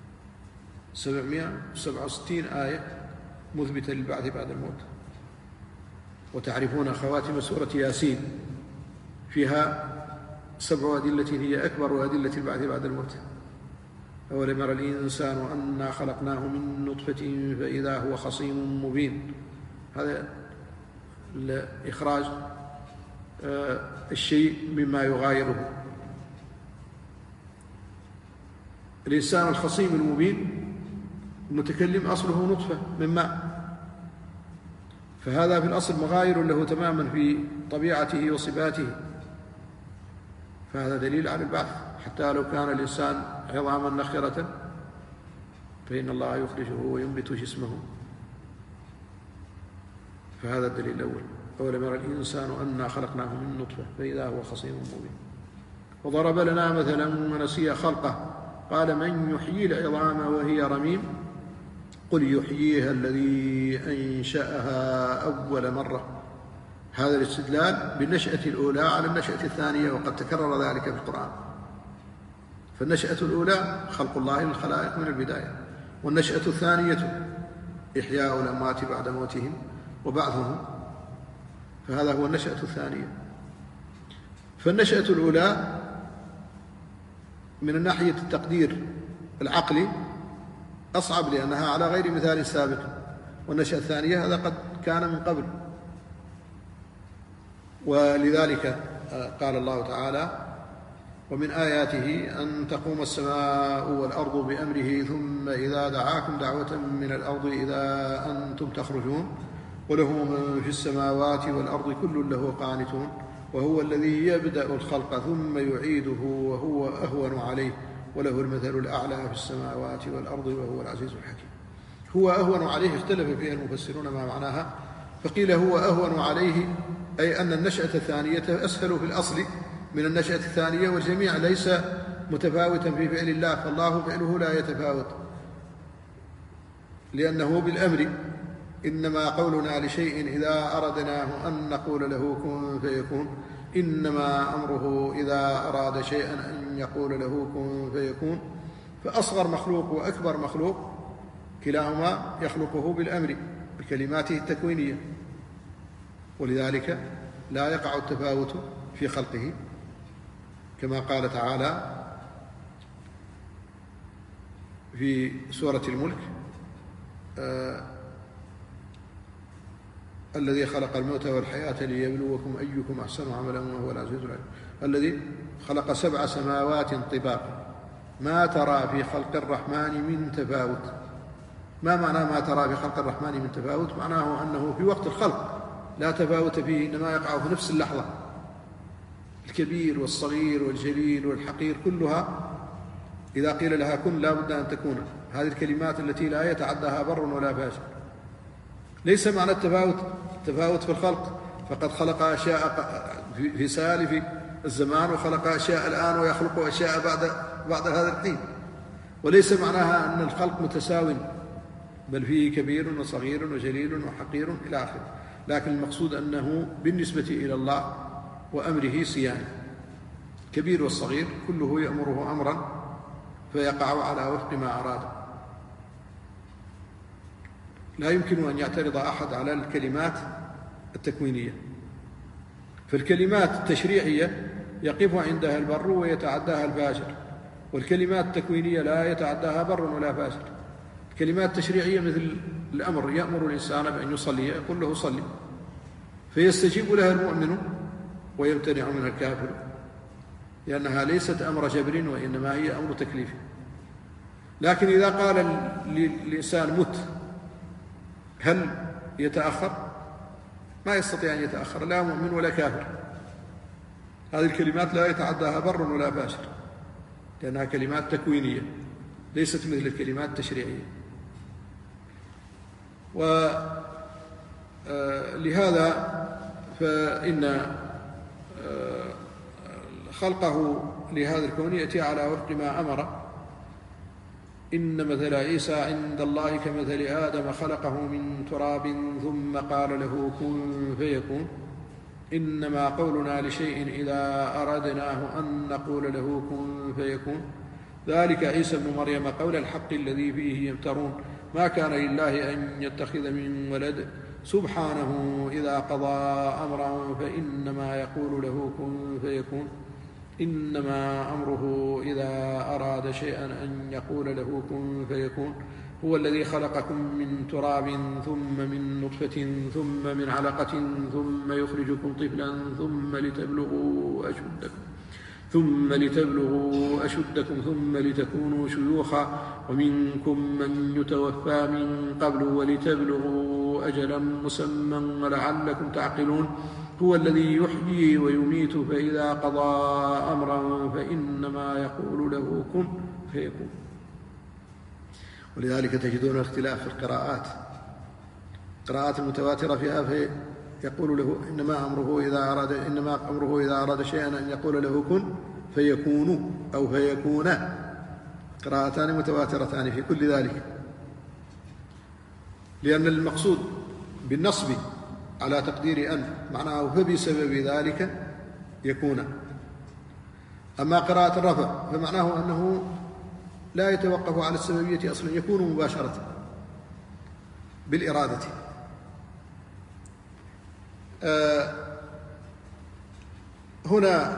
767 آية مثبتة للبعث بعد الموت. وتعرفون خواتم سورة ياسين فيها 7 أدلة هي أكبر أدلة البعث بعد الموت. أولم ير الإنسان أنا خلقناه من نطفة فإذا هو خصيم مبين. هذا لإخراج الشيء مما يغايره. الإنسان الخصيم المبين المتكلم أصله نطفة من ماء، فهذا في الأصل مغاير له تماما في طبيعته وصفاته. فهذا دليل على البعث، حتى لو كان الإنسان عظاما نخرة فإن الله يخرجه وينبت جسمه. فهذا الدليل الأول. أولم ير الإنسان أنا خلقناه من نطفة فإذا هو خصيم مبين. وضرب لنا مثلا ونسي خلقه قال من يحيي العظام وهي رميم قل يحييها الذي أنشأها أول مرة. هذا الاستدلال بالنشأة الأولى على النشأة الثانية، وقد تكرر ذلك في القرآن. فالنشأة الأولى خلق الله للخلائق من البداية، والنشأة الثانية إحياء الأموات بعد موتهم وبعثهم، فهذا هو النشأة الثانية. فالنشأة الأولى من الناحية التقدير العقلي أصعب لأنها على غير مثال سابق، والنشأة الثانية هذا قد كان من قبل. ولذلك قال الله تعالى ومن آياته أن تقوم السماء والأرض بأمره ثم إذا دعاكم دعوة من الأرض إذا أنتم تخرجون وله من في السماوات والأرض كل له قانتون وهو الذي يبدأ الخلق ثم يعيده وهو أهون عليه وله المثل الأعلى في السماوات والأرض وهو العزيز الحكيم. هو أهون عليه اختلف فيها المفسرون ما معناها، فقيل هو أهون عليه أي أن النشأة الثانية أسهل في الأصل من النشأة الثانية، والجميع ليس متفاوتا في فعل الله، فالله فعله لا يتفاوت لأنه بالأمر، إنما قولنا لشيء إذا أردناه أن نقول له كن فيكون، إنما أمره إذا أراد شيئا أن يقول له كن فيكون. فأصغر مخلوق وأكبر مخلوق كلاهما يخلقه بالأمر بكلماته التكوينية، ولذلك لا يقع التفاوت في خلقه، كما قال تعالى في سورة الملك الذي خلق الموت والحياة ليبلوكم أيكم أحسن عملا وهو العزيز العليم، الذي خلق 7 سماوات طباقا ما ترى في خلق الرحمن من تفاوت. ما معنى ما ترى في خلق الرحمن من تفاوت؟ معناه أنه في وقت الخلق لا تفاوت فيه، إنما يقع في نفس اللحظة. الكبير والصغير والجليل والحقير كلها إذا قيل لها كن لا بد أن تكون. هذه الكلمات التي لا يتعداها بر ولا فاجر. ليس معنى التفاوت في الخلق، فقد خلق أشياء في سالف الزمان وخلق أشياء الآن ويخلق أشياء بعد هذا الحين، وليس معناها أن الخلق متساو، بل فيه كبير وصغير وجليل وحقير إلى آخره. لكن المقصود أنه بالنسبة إلى الله وأمره سيان، كبير والصغير كله يأمره أمرا فيقع على وفق ما أراد. لا يمكن أن يعترض أحد على الكلمات التكوينية، فالكلمات التشريعية يقف عندها البر ويتعداها الفاجر، والكلمات التكوينية لا يتعداها بر ولا فاجر. الكلمات التشريعية مثل الأمر، يأمر الإنسان بأن يصلي يقول له صلي، فيستجيب لها المؤمن ويمتنع منها الكافر، لأنها ليست أمر جبر وإنما هي أمر تكليف. لكن إذا قال للإنسان مت، هل يتأخر؟ ما يستطيع أن يتأخر، لا مؤمن ولا كافر. هذه الكلمات لا يتعداها بر ولا فاجر، لأنها كلمات تكوينية ليست مثل الكلمات التشريعية. ولهذا فإن خلقه لهذا الكون يأتي على وفق ما أمر. إن مثل عيسى عند الله كمثل آدم خلقه من تراب ثم قال له كن فيكون، إنما قولنا لشيء إذا أردناه أن نقول له كن فيكون. ذلك عيسى ابن مريم قول الحق الذي فيه يمترون، ما كان لله أن يتخذ من ولد سبحانه إذا قضى أمرا فإنما يقول له كن فيكون، إنما أمره إذا أراد شيئا أن يقول له كن فيكون. هو الذي خلقكم من تراب ثم من نطفة ثم من علقة ثم يخرجكم طفلا ثم لتبلغوا أشدكم ثم لتكونوا شيوخا ومنكم من يتوفى من قبل ولتبلغوا أجلا مسمى ولعلكم تعقلون. هو الذي يحيي ويميت فإذا قضى أمرا فإنما يقول له كن فيكون. ولذلك تجدون اختلاف في القراءات، قراءات المتواترة فيها فيقول له إنما أمره إذا أراد شيئا أن يقول له كن فيكون أو فيكون، قراءتان متواترتان في كل ذلك، لأن المقصود بالنصب على تقدير أن معناه فبسبب ذلك يكون. أما قراءة الرفع فمعناه أنه لا يتوقف على السببية أصلا، يكون مباشرة بالإرادة. هنا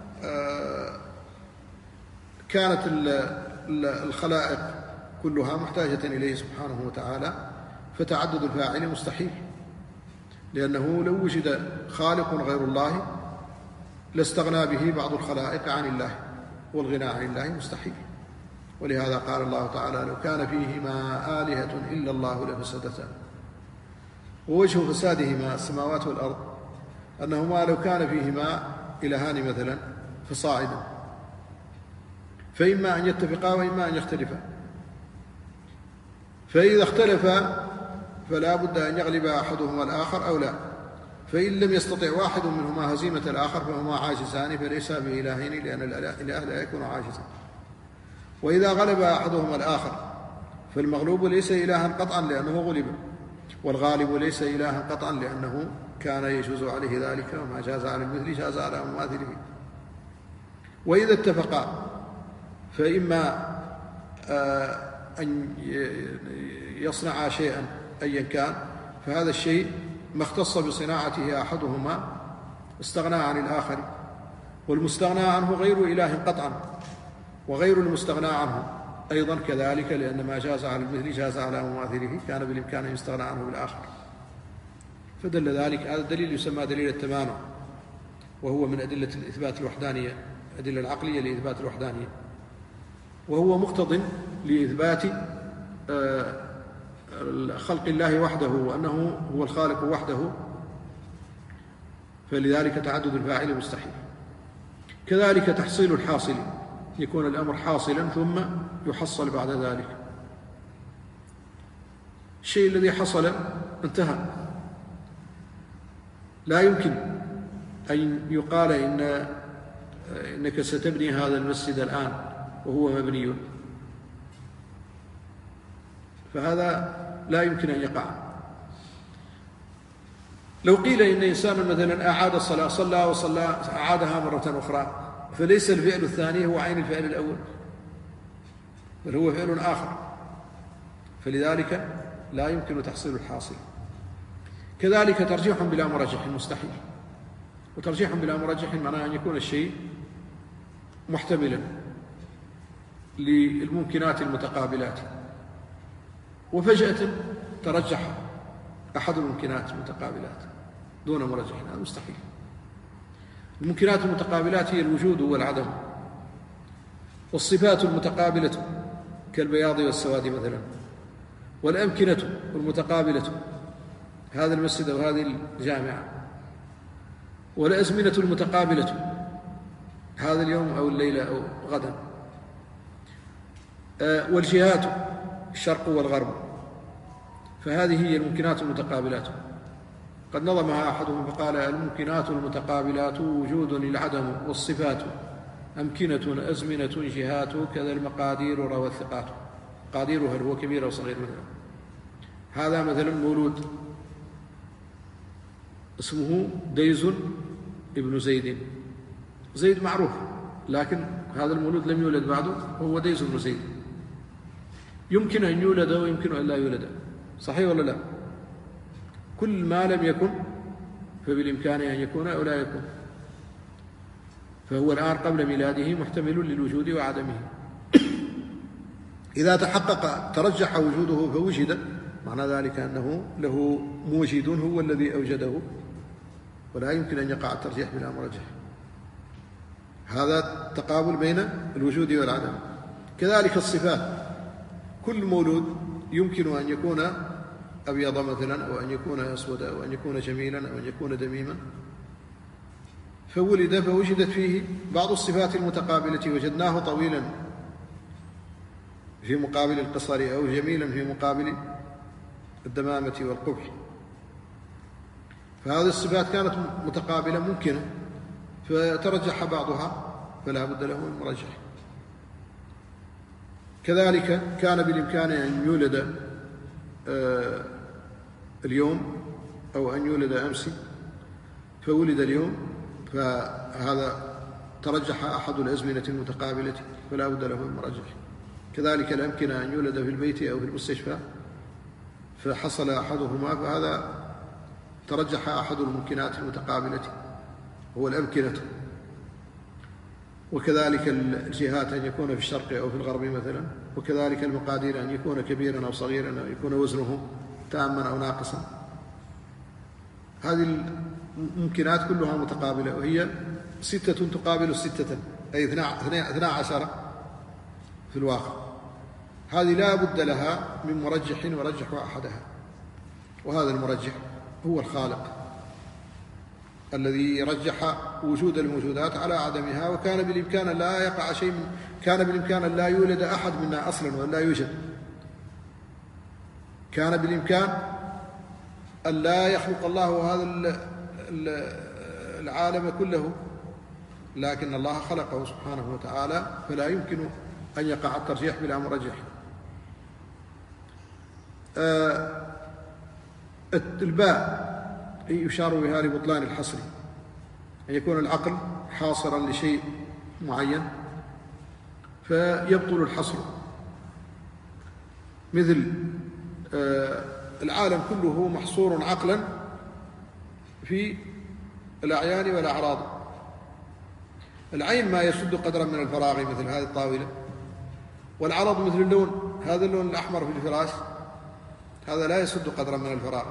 كانت الخلائق كلها محتاجة إليه سبحانه وتعالى، فتعدد الفاعل مستحيل، لأنه لو وجد خالق غير الله لاستغنى به بعض الخلائق عن الله، والغنى عن الله مستحيل. ولهذا قال الله تعالى: لو كان فيهما آلهة إلا الله لفسدتا. ووجه فسادهما السماوات والأرض أنهما لو كان فيهما إلهان مثلا فصاعدا، فإما أن يتفقا وإما أن يختلفا، فإذا اختلفا فلا بد أن يغلب أحدهما الآخر أو لا، فإن لم يستطع واحد منهما هزيمة الآخر فهما عاجزان، فليس بإلهين لأن الإله لا يكون عاجزا. وإذا غلب أحدهما الآخر فالمغلوب ليس إلها قطعا لأنه غلب، والغالب ليس إلها قطعا لأنه كان يجوز عليه ذلك، وما جاز على المثل جاز على مماثله. وإذا اتفقا فإما أن يصنع شيئا أيا كان، فهذا الشيء ما اختص بصناعته أحدهما استغنى عن الآخر، والمستغنى عنه غير إله قطعا، وغير المستغنى عنه أيضا كذلك، لأن ما جاز على المثل جاز على مماثله، كان بالإمكان أن يستغنى عنه بالآخر. فدل ذلك، هذا الدليل يسمى دليل التمانع، وهو من أدلة الإثبات الوحدانية، أدلة العقلية لإثبات الوحدانية، وهو مقتض لإثبات خلق الله وحده، وأنه هو الخالق وحده، فلذلك تعدد الفاعل مستحيل. كذلك تحصيل الحاصل، يكون الأمر حاصلا ثم يحصل بعد ذلك. الشيء الذي حصل انتهى، لا يمكن أن يقال إنك ستبني هذا المسجد الآن وهو مبني، فهذا لا يمكن أن يقع. لو قيل إن إنسانا مثلا أعاد الصلاة، صلى أعادها مرة أخرى، فليس الفعل الثاني هو عين الفعل الأول، بل هو فعل آخر، فلذلك لا يمكن تحصيل الحاصل. كذلك ترجيح بلا مرجح مستحيل، وترجيح بلا مرجح معناه أن يكون الشيء محتملا للممكنات المتقابلات، وفجأة ترجح أحد الممكنات المتقابلات دون مرجح، هذا مستحيل. الممكنات المتقابلات هي الوجود والعدم، والصفات المتقابلة كالبياض والسواد مثلا، والأمكنة المتقابلة هذا المسجد وهذه الجامعة، والأزمنة المتقابلة هذا اليوم أو الليلة أو غدا، والجهات الشرق والغرب، فهذه هي الممكنات المتقابلات. قد نظمها أحدهم فقال: الممكنات المتقابلات وجود العدم، والصفات أمكنة أزمنة جهات، كذا المقادير روى الثقات. قادير هل هو كبير أو صغير مثلا؟ هذا مثلا مولود اسمه ديز ابن زيد، زيد معروف، لكن هذا المولود لم يولد بعده وهو ديز ابن زيد، يمكن أن يولد ويمكن أن لا يولد، صحيح ولا لا؟ كل ما لم يكن فبالإمكان أن يكون أو لا يكون، فهو الآن قبل ميلاده محتمل للوجود وعدمه. إذا تحقق ترجح وجوده فوجد، معنى ذلك أنه له موجد هو الذي أوجده، ولا يمكن أن يقع الترجيح بلا مرجح. هذا تقابل بين الوجود والعدم. كذلك الصفات، كل مولود يمكن أن يكون أبيض مثلا، أو أن يكون أسود، أو أن يكون جميلا، أو أن يكون دميما، فولد فوجدت فيه بعض الصفات المتقابلة، وجدناه طويلا في مقابل القصر، أو جميلا في مقابل الدمامة والقبح، فهذه الصفات كانت متقابلة ممكنة، فترجح بعضها فلا بد له من مرجح. كذلك كان بالإمكان أن يولد اليوم أو أن يولد أمس، فولد اليوم، فهذا ترجح أحد الأزمنة المتقابلة فلا بد له من مرجح. كذلك الأمكنة أن يولد في البيت أو في المستشفى فحصل أحدهما، فهذا ترجح أحد الممكنات المتقابلة هو الأمكنة. وكذلك الجهات أن يكون في الشرق أو في الغرب مثلا، وكذلك المقادير أن يكون كبيرا أو صغيرا، أو يكون وزنه تاما أو ناقصا. هذه الممكنات كلها متقابلة، وهي 6 تقابل 6، أي 12 في الواقع. هذه لا بد لها من مرجح يرجح أحدها، وهذا المرجح هو الخالق الذي رجح وجود الموجودات على عدمها. وكان بالإمكان أن لا يقع شيء كان بالإمكان أن لا يولد أحد منا أصلا وأن لا يوجد. كان بالإمكان أن لا يخلق الله هذا العالم كله، لكن الله خلقه سبحانه وتعالى، فلا يمكن أن يقع الترجيح بلا مرجح. الباء يشار بها لبطلان الحصر، أن يكون العقل حاصرا لشيء معين فيبطل الحصر، مثل العالم كله محصور عقلا في الأعيان والأعراض. العين ما يسد قدرا من الفراغ مثل هذه الطاولة، والعرض مثل اللون، هذا اللون الأحمر في الفراش هذا لا يسد قدرا من الفراغ.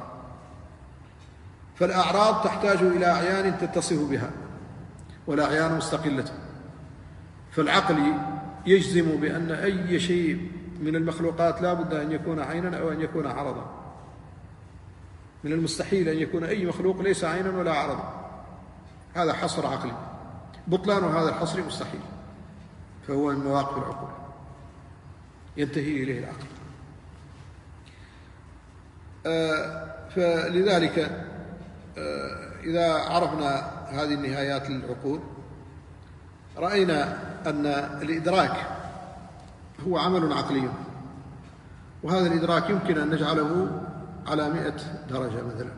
فالأعراض تحتاج إلى أعيان تتصف بها، والأعيان مستقلة. فالعقل يجزم بأن أي شيء من المخلوقات لا بد أن يكون عينا أو أن يكون عرضا. من المستحيل أن يكون أي مخلوق ليس عينا ولا عرضا، هذا حصر عقلي. بطلان هذا الحصر مستحيل، فهو من مواقف العقول ينتهي إليه العقل. فلذلك إذا عرفنا هذه النهايات للعقول رأينا أن الإدراك هو عمل عقلي، وهذا الإدراك يمكن أن نجعله على 100 درجة مثلا.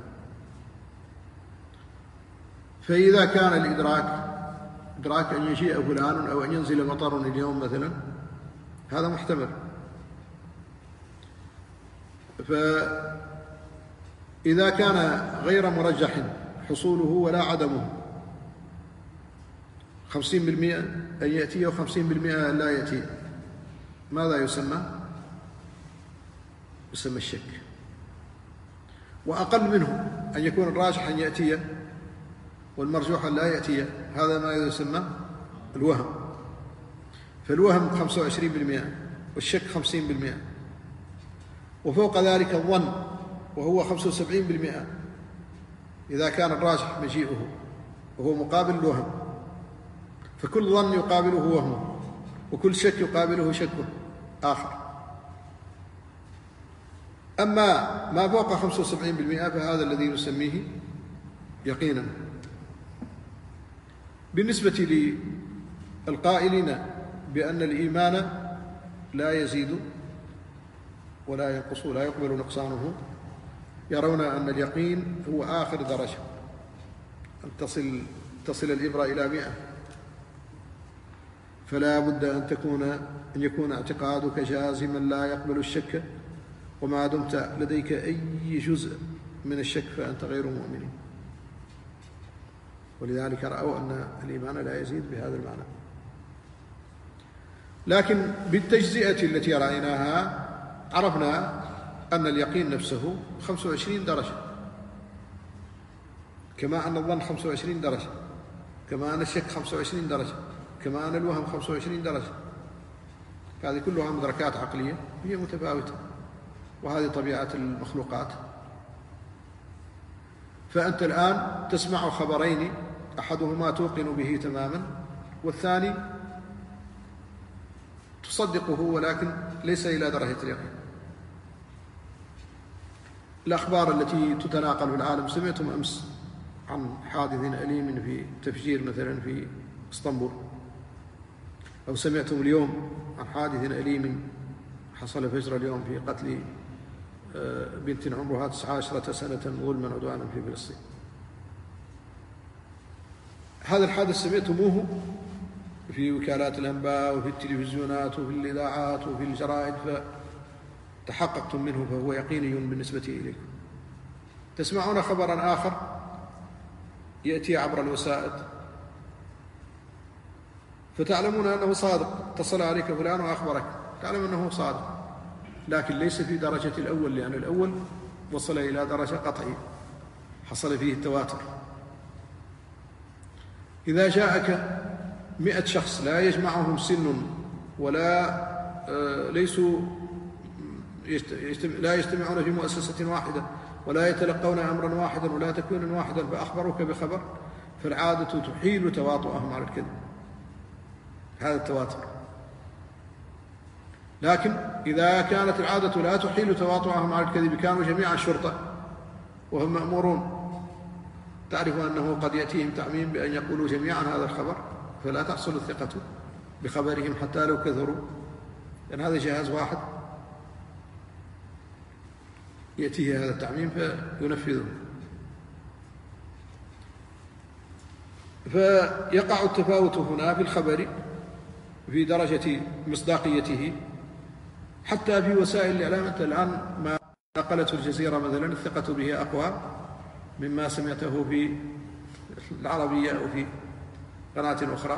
فإذا كان الإدراك إدراك أن يجيء فلان أو أن ينزل مطر اليوم مثلا، هذا محتمل. فإذا كان غير مرجح حصوله ولا عدمه، 50% أن يأتي و50% أن لا يأتي، ماذا يسمى؟ يسمى الشك. وأقل منه أن يكون الراجح أن يأتي والمرجوح أن لا يأتي، هذا ما يسمى الوهم. فالوهم 25% والشك 50%، وفوق ذلك الظن وهو 75% إذا كان الراجح مجيئه وهو مقابل الوهم. فكل ظن يقابله وهمه، وكل شك يقابله شكه آخر. أما ما فوق 75% فهذا الذي نسميه يقينا. بالنسبة للقائلين بأن الإيمان لا يزيد ولا ينقص لا يقبل نقصانه، يرون أن اليقين هو آخر درجة، أن تصل الإبرة إلى 100. فلا بد أن يكون اعتقادك جازما لا يقبل الشك، وما دمت لديك أي جزء من الشك فأنت غير مؤمن. ولذلك رأوا أن الإيمان لا يزيد بهذا المعنى. لكن بالتجزئة التي رأيناها عرفنا أن اليقين نفسه 25 درجة، كما أن الظن 25 درجة، كما أن الشك 25 درجة، كما أن الوهم 25 درجة. هذه كلها مدركات عقلية هي متفاوتة، وهذه طبيعة المخلوقات. فأنت الآن تسمع خبرين، أحدهما توقن به تماما، والثاني تصدقه ولكن ليس إلى درجة اليقين. الأخبار التي تتناقل في العالم، سمعتم أمس عن حادث أليم في تفجير مثلا في اسطنبول، أو سمعتم اليوم عن حادث أليم حصل فجر اليوم في قتل بنت عمرها 19 سنة ظلما عدوانا في فلسطين. هذا الحادث سمعتموه في وكالات الأنباء وفي التلفزيونات وفي الإذاعات وفي الجرائد، فتحققتم منه، فهو يقيني بالنسبة إليكم. تسمعون خبرا آخر يأتي عبر الوسائد فتعلمون أنه صادق، اتصل عليك فلان وأخبرك، تعلم أنه صادق، لكن ليس في درجة الأول، لأن الأول وصل إلى درجة قطعية حصل فيه التواتر. إذا جاءك 100 شخص لا يجمعهم سن ولا ليسوا لا يجتمعون في مؤسسة واحدة ولا يتلقون أمرا واحدا ولا تكوينا واحدا فأخبروك بخبر، فالعادة تحيل تواطؤهم على الكذب، هذا التواتر. لكن إذا كانت العادة لا تحيل تواطؤهم على الكذب كانوا جميعا شرطة وهم مأمورون، تعرف أنه قد يأتيهم تعميم بأن يقولوا جميعا هذا الخبر، فلا تحصل الثقة بخبرهم حتى لو كثروا، لأن هذا جهاز واحد يأتيه هذا التعميم فينفذه. فيقع التفاوت هنا في الخبر في درجة مصداقيته، حتى في وسائل الإعلام. أنت الآن ما نقلته الجزيرة مثلا الثقة به أقوى مما سمعته في العربية أو في قناة أخرى،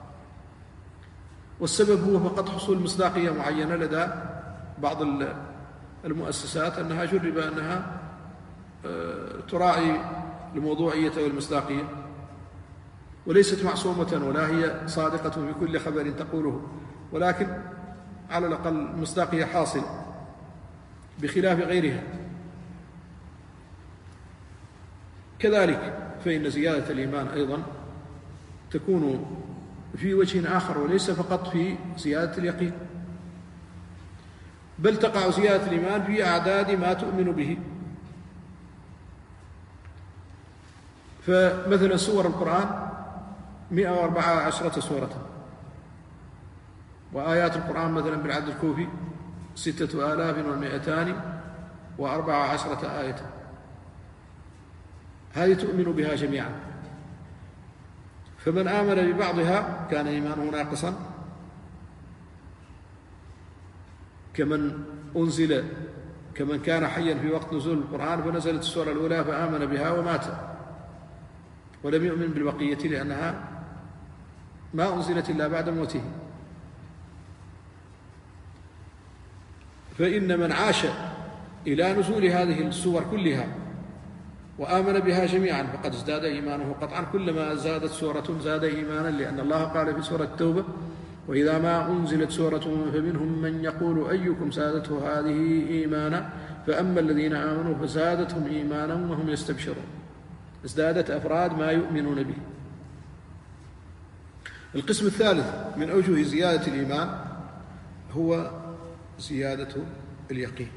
والسبب هو فقط حصول مصداقية معينة لدى بعض المؤسسات أنها جرب أنها تراعي الموضوعية والمصداقية، وليست معصومة ولا هي صادقة في كل خبر تقوله، ولكن على الأقل مصداقية حاصلة بخلاف غيرها. كذلك فإن زيادة الإيمان أيضا تكون في وجه آخر، وليس فقط في زيادة اليقين، بل تقع زيادة الإيمان في أعداد ما تؤمن به. فمثلا سور القرآن 114 سورة، وآيات القرآن مثلا بالعدد الكوفي 6214 آية، هذه تؤمن بها جميعا، فمن آمن ببعضها كان إيمانه ناقصا، كمن كان حيا في وقت نزول القرآن فنزلت السورة الأولى فآمن بها ومات ولم يؤمن بالبقية لأنها ما أنزلت إلا بعد موته. فإن من عاش إلى نزول هذه السور كلها وآمن بها جميعا فقد ازداد إيمانه قطعا، كلما زادت سورة زاد إيمانا، لأن الله قال في سورة التوبة: وإذا ما أنزلت سورة فمنهم من يقول أيكم زادته هذه إيمانا فأما الذين آمنوا فزادتهم إيمانا وهم يستبشرون، ازدادت أفراد ما يؤمنون به. القسم الثالث من أوجه زيادة الإيمان هو زيادة اليقين،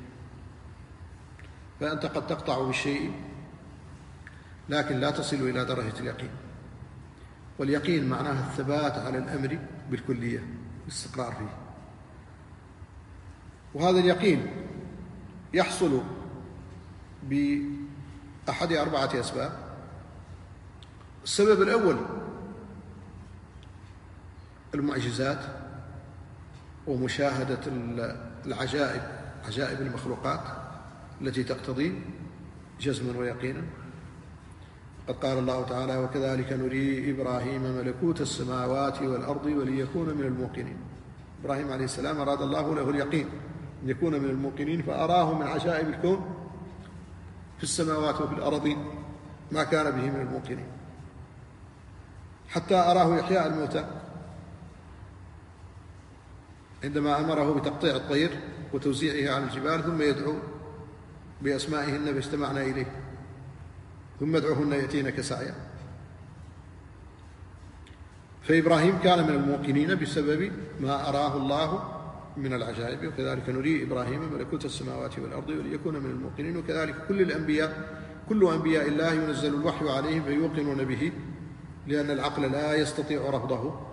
فأنت قد تقطع بالشيء لكن لا تصل إلى درجة اليقين، واليقين معناه الثبات على الأمر بالكلية، الاستقرار فيه. وهذا اليقين يحصل بأحد 4 أسباب. السبب الأول المعجزات ومشاهدة العجائب، عجائب المخلوقات التي تقتضي جزما ويقينا. قد قال الله تعالى: وكذلك نري إبراهيم ملكوت السماوات والأرض وليكون من الموقنين. إبراهيم عليه السلام أراد الله له اليقين أن يكون من الموقنين، فأراه من عجائب الكون في السماوات وفي الأرض ما كان به من الموقنين، حتى أراه إحياء الموتى عندما أمره بتقطيع الطير وتوزيعها على الجبال، ثم يدعو بأسمائهن فاجتمعنا إليه، ثم ادعوهن يأتينك سعيا. فإبراهيم كان من الموقنين بسبب ما أراه الله من العجائب. وكذلك نري إبراهيم ملكوت السماوات والأرض وليكون من الموقنين. وكذلك كل أنبياء الله ينزل الوحي عليهم فيوقنون به، لأن العقل لا يستطيع رفضه.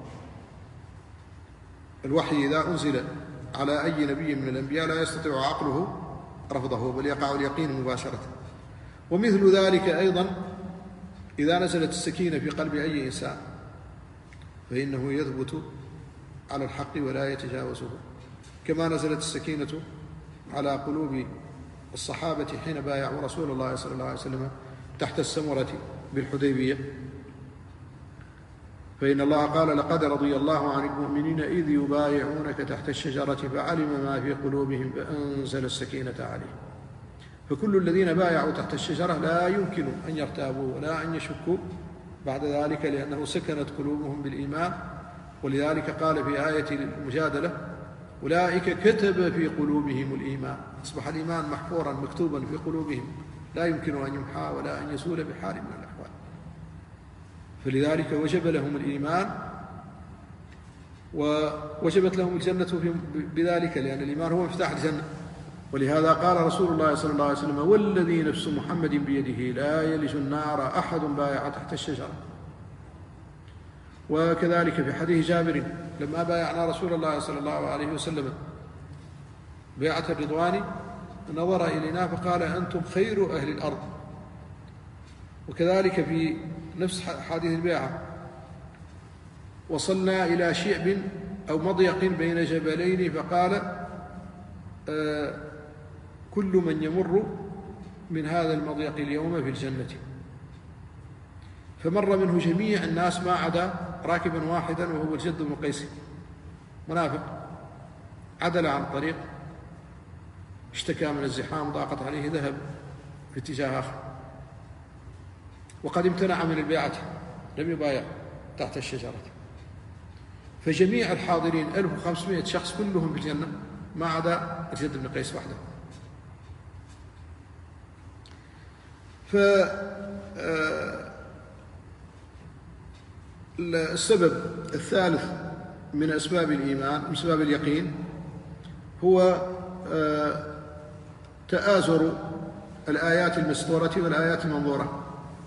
الوحي إذا أنزل على أي نبي من الأنبياء لا يستطيع عقله رفضه، بل يقع اليقين مباشرة. ومثل ذلك أيضا إذا نزلت السكينة في قلب أي إنسان فإنه يثبت على الحق ولا يتجاوزه، كما نزلت السكينة على قلوب الصحابة حين بايعوا رسول الله صلى الله عليه وسلم تحت السمرة بالحديبية. فإن الله قال: لقد رضي الله عن المؤمنين إذ يبايعونك تحت الشجرة فعلم ما في قلوبهم فأنزل السكينة عليهم. فكل الذين بايعوا تحت الشجرة لا يمكن أن يرتابوا ولا أن يشكوا بعد ذلك، لأنه سكنت قلوبهم بالإيمان ولذلك قال في آية المجادلة: أولئك كتب في قلوبهم الإيمان. أصبح الإيمان محفورا مكتوبا في قلوبهم، لا يمكن أن يمحى ولا أن يزول بحال من الأحوال. فلذلك وجب لهم الإيمان ووجبت لهم الجنة بذلك، لأن الإيمان هو مفتاح الجنة. ولهذا قال رسول الله صلى الله عليه وسلم: والذي نفس محمد بيده لا يلج النار أحد بايع تحت الشجرة. وكذلك في حديث جابر: لما بايعنا رسول الله صلى الله عليه وسلم بيعة الرضوان نظر إلينا فقال: أنتم خير أهل الأرض. وكذلك في نفس حديث البيعة: وصلنا إلى شعب أو مضيق بين جبلين فقال: كل من يمر من هذا المضيق اليوم في الجنة. فمر منه جميع الناس ما عدا راكبا واحدا وهو الجد بن قيس، منافق، عدل عن الطريق، اشتكى من الزحام، ضاقت عليه، ذهب في اتجاه آخر، وقد امتنع من البيعة، لم يبايع تحت الشجرة. فجميع الحاضرين 1500 شخص كلهم في الجنة ما عدا الجد بن قيس وحده. السبب الثالث من أسباب الإيمان، من أسباب اليقين، هو تآزر الآيات المسطورة والآيات المنظورة.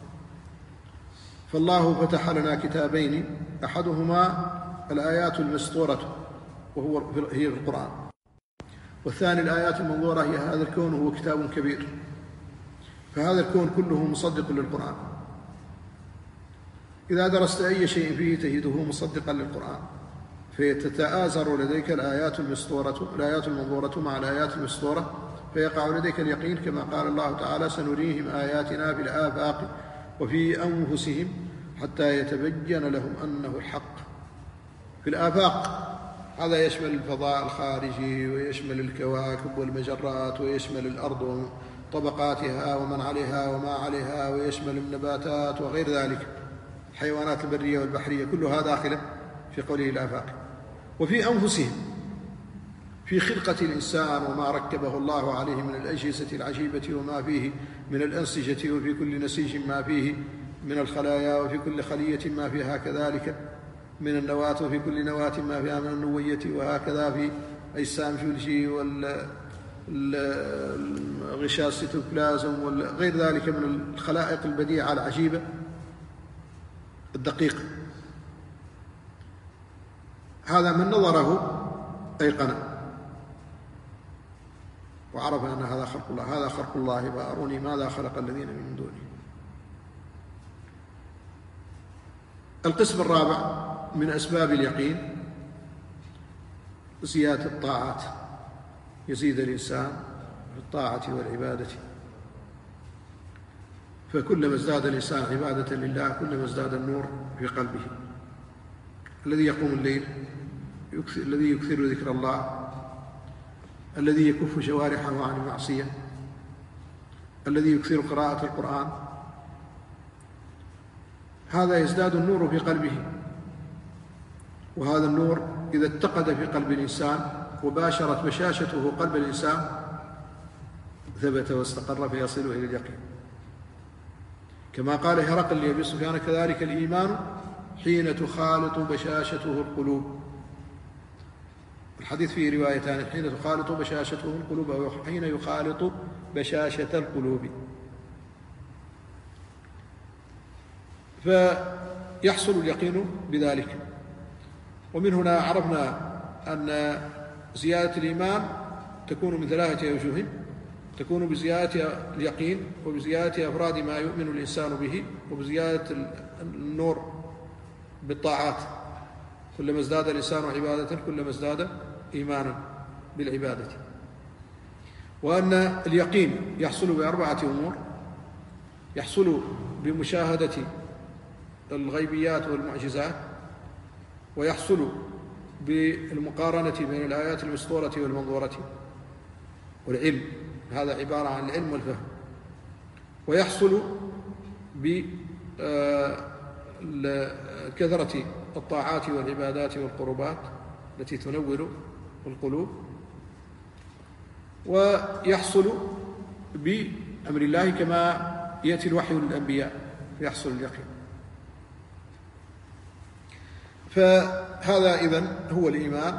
فالله فتح لنا كتابين، أحدهما الآيات المسطورة هي في القرآن، والثاني الآيات المنظورة هي هذا الكون، وهو كتاب كبير. فهذا الكون كله مصدق للقرآن. إذا درست أي شيء فيه تجده مصدقا للقرآن، فتتآزر لديك الآيات المنظورة مع الآيات المسطورة، فيقع لديك اليقين، كما قال الله تعالى: سنريهم آياتنا في الآفاق وفي أنفسهم حتى يتبين لهم أنه الحق. في الآفاق هذا يشمل الفضاء الخارجي، ويشمل الكواكب والمجرات، ويشمل الأرض وطبقاتها ومن عليها وما عليها، ويشمل النباتات وغير ذلك، الحيوانات البرية والبحرية، كلها داخلة في قوله الآفاق. وفي أنفسهم، في خلقة الإنسان وما ركبه الله عليه من الأجهزة العجيبة وما فيه من الأنسجة، وفي كل نسيج ما فيه من الخلايا، وفي كل خلية ما فيها كذلك من النواة، وفي كل نواة ما فيها من النوية، وهكذا في أجسام فيولوجي والغشاء السيتوبلازم وغير ذلك من الخلائق البديعة العجيبة الدقيقة. هذا من نظره أيقنه وعرف أن هذا خلق الله، هذا خلق الله، فأروني ماذا خلق الذين من دونه. القسم الرابع من أسباب اليقين زيادة الطاعات، يزيد الإنسان في الطاعة والعبادة، فكلما ازداد الإنسان عبادة لله كلما ازداد النور في قلبه. الذي يقوم الليل، الذي يكثر ذكر الله، الذي يكف جوارحه عن المعصية، الذي يكثر قراءة القرآن، هذا يزداد النور في قلبه. وهذا النور إذا اتقد في قلب الإنسان وباشرت بشاشته قلب الإنسان ثبت واستقر فيصل إلى اليقين. كما قال هرقل لأبي سفيان: كذلك الإيمان حين تخالط بشاشته القلوب. الحديث فيه روايتان: حين تخالط بشاشته القلوب، أو حين يخالط بشاشة القلوب. فيحصل اليقين بذلك. ومن هنا عرفنا أن زيادة الإيمان تكون من ثلاثة أوجه: تكون بزيادة اليقين، وبزيادة أفراد ما يؤمن الإنسان به، وبزيادة النور بالطاعات. كلما ازداد الإنسان عبادة كلما ازداد إيمانا بالعبادة. وأن اليقين يحصل بأربعة أمور: يحصل بمشاهدة الغيبيات والمعجزات، ويحصل بالمقارنة بين الآيات المسطورة والمنظورة، والعلم، هذا عبارة عن العلم والفهم، ويحصل بكثرة الطاعات والعبادات والقربات التي تنور القلوب، ويحصل بأمر الله كما يأتي الوحي للأنبياء يحصل اليقين. فهذا إذن هو الإيمان،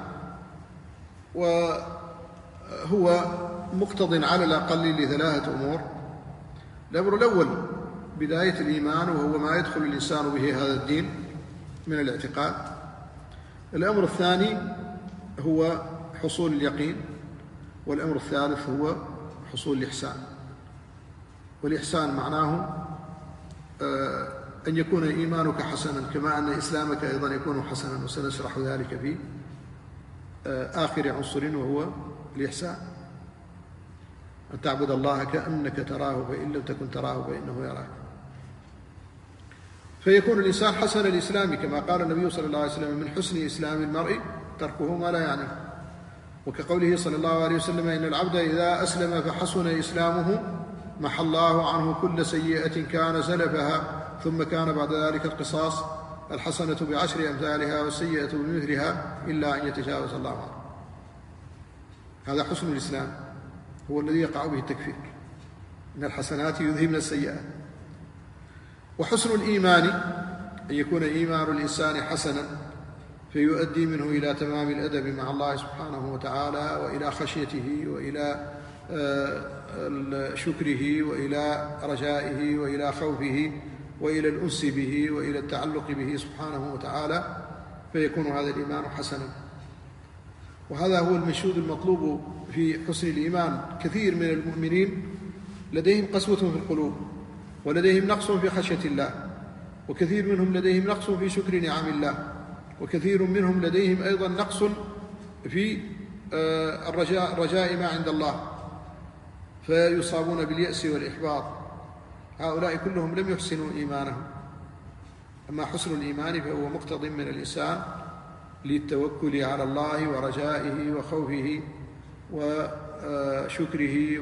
وهو مقتض على الأقل لثلاثة أمور. الأمر الأول بداية الإيمان، وهو ما يدخل الإنسان به هذا الدين من الاعتقاد. الأمر الثاني هو حصول اليقين، والأمر الثالث هو حصول الإحسان. والإحسان معناه أن يكون إيمانك حسنا كما أن إسلامك أيضا يكون حسنا، وسنشرح ذلك في آخر عنصر وهو الإحسان، أن تعبد الله كأنك تراه فإن لم تكن تراه فإنه يراك. فيكون الإنسان حسن الإسلام كما قال النبي صلى الله عليه وسلم: من حسن إسلام المرء تركه ما لا يعنيه. وكقوله صلى الله عليه وسلم: إن العبد إذا أسلم فحسن إسلامه محى الله عنه كل سيئة كان زلفها، ثم كان بعد ذلك القصاص، الحسنة بعشر أمثالها والسيئة بمثلها إلا أن يتجاوز الله عنه. هذا حسن الإسلام، هو الذي يقع به التكفير، إن الحسنات يذهبن السيئات. وحسن الإيمان أن يكون إيمان الإنسان حسنا فيؤدي منه إلى تمام الأدب مع الله سبحانه وتعالى، وإلى خشيته، وإلى شكره، وإلى رجائه، وإلى خوفه، وإلى الأنس به، وإلى التعلق به سبحانه وتعالى، فيكون هذا الإيمان حسنا. وهذا هو المنشود المطلوب في حسن الإيمان. كثير من المؤمنين لديهم قسوة في القلوب، ولديهم نقص في خشية الله، وكثير منهم لديهم نقص في شكر نعم الله، وكثير منهم لديهم أيضا نقص في الرجاء ما عند الله، فيصابون باليأس والإحباط. هؤلاء كلهم لم يحسنوا إيمانهم. أما حسن الإيمان فهو مقتض من الإنسان للتوكل على الله ورجائه وخوفه وشكره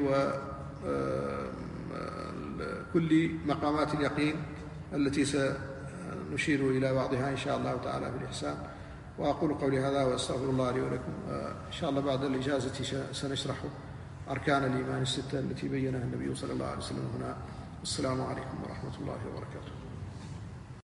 وكل مقامات اليقين التي سنشير إلى بعضها إن شاء الله تعالى بالإحسان. وأقول قولي هذا وأستغفر الله لي ولكم. إن شاء الله بعد الإجازة سنشرح أركان الإيمان الستة التي بينها النبي صلى الله عليه وسلم هنا. السلام عليكم ورحمة الله وبركاته.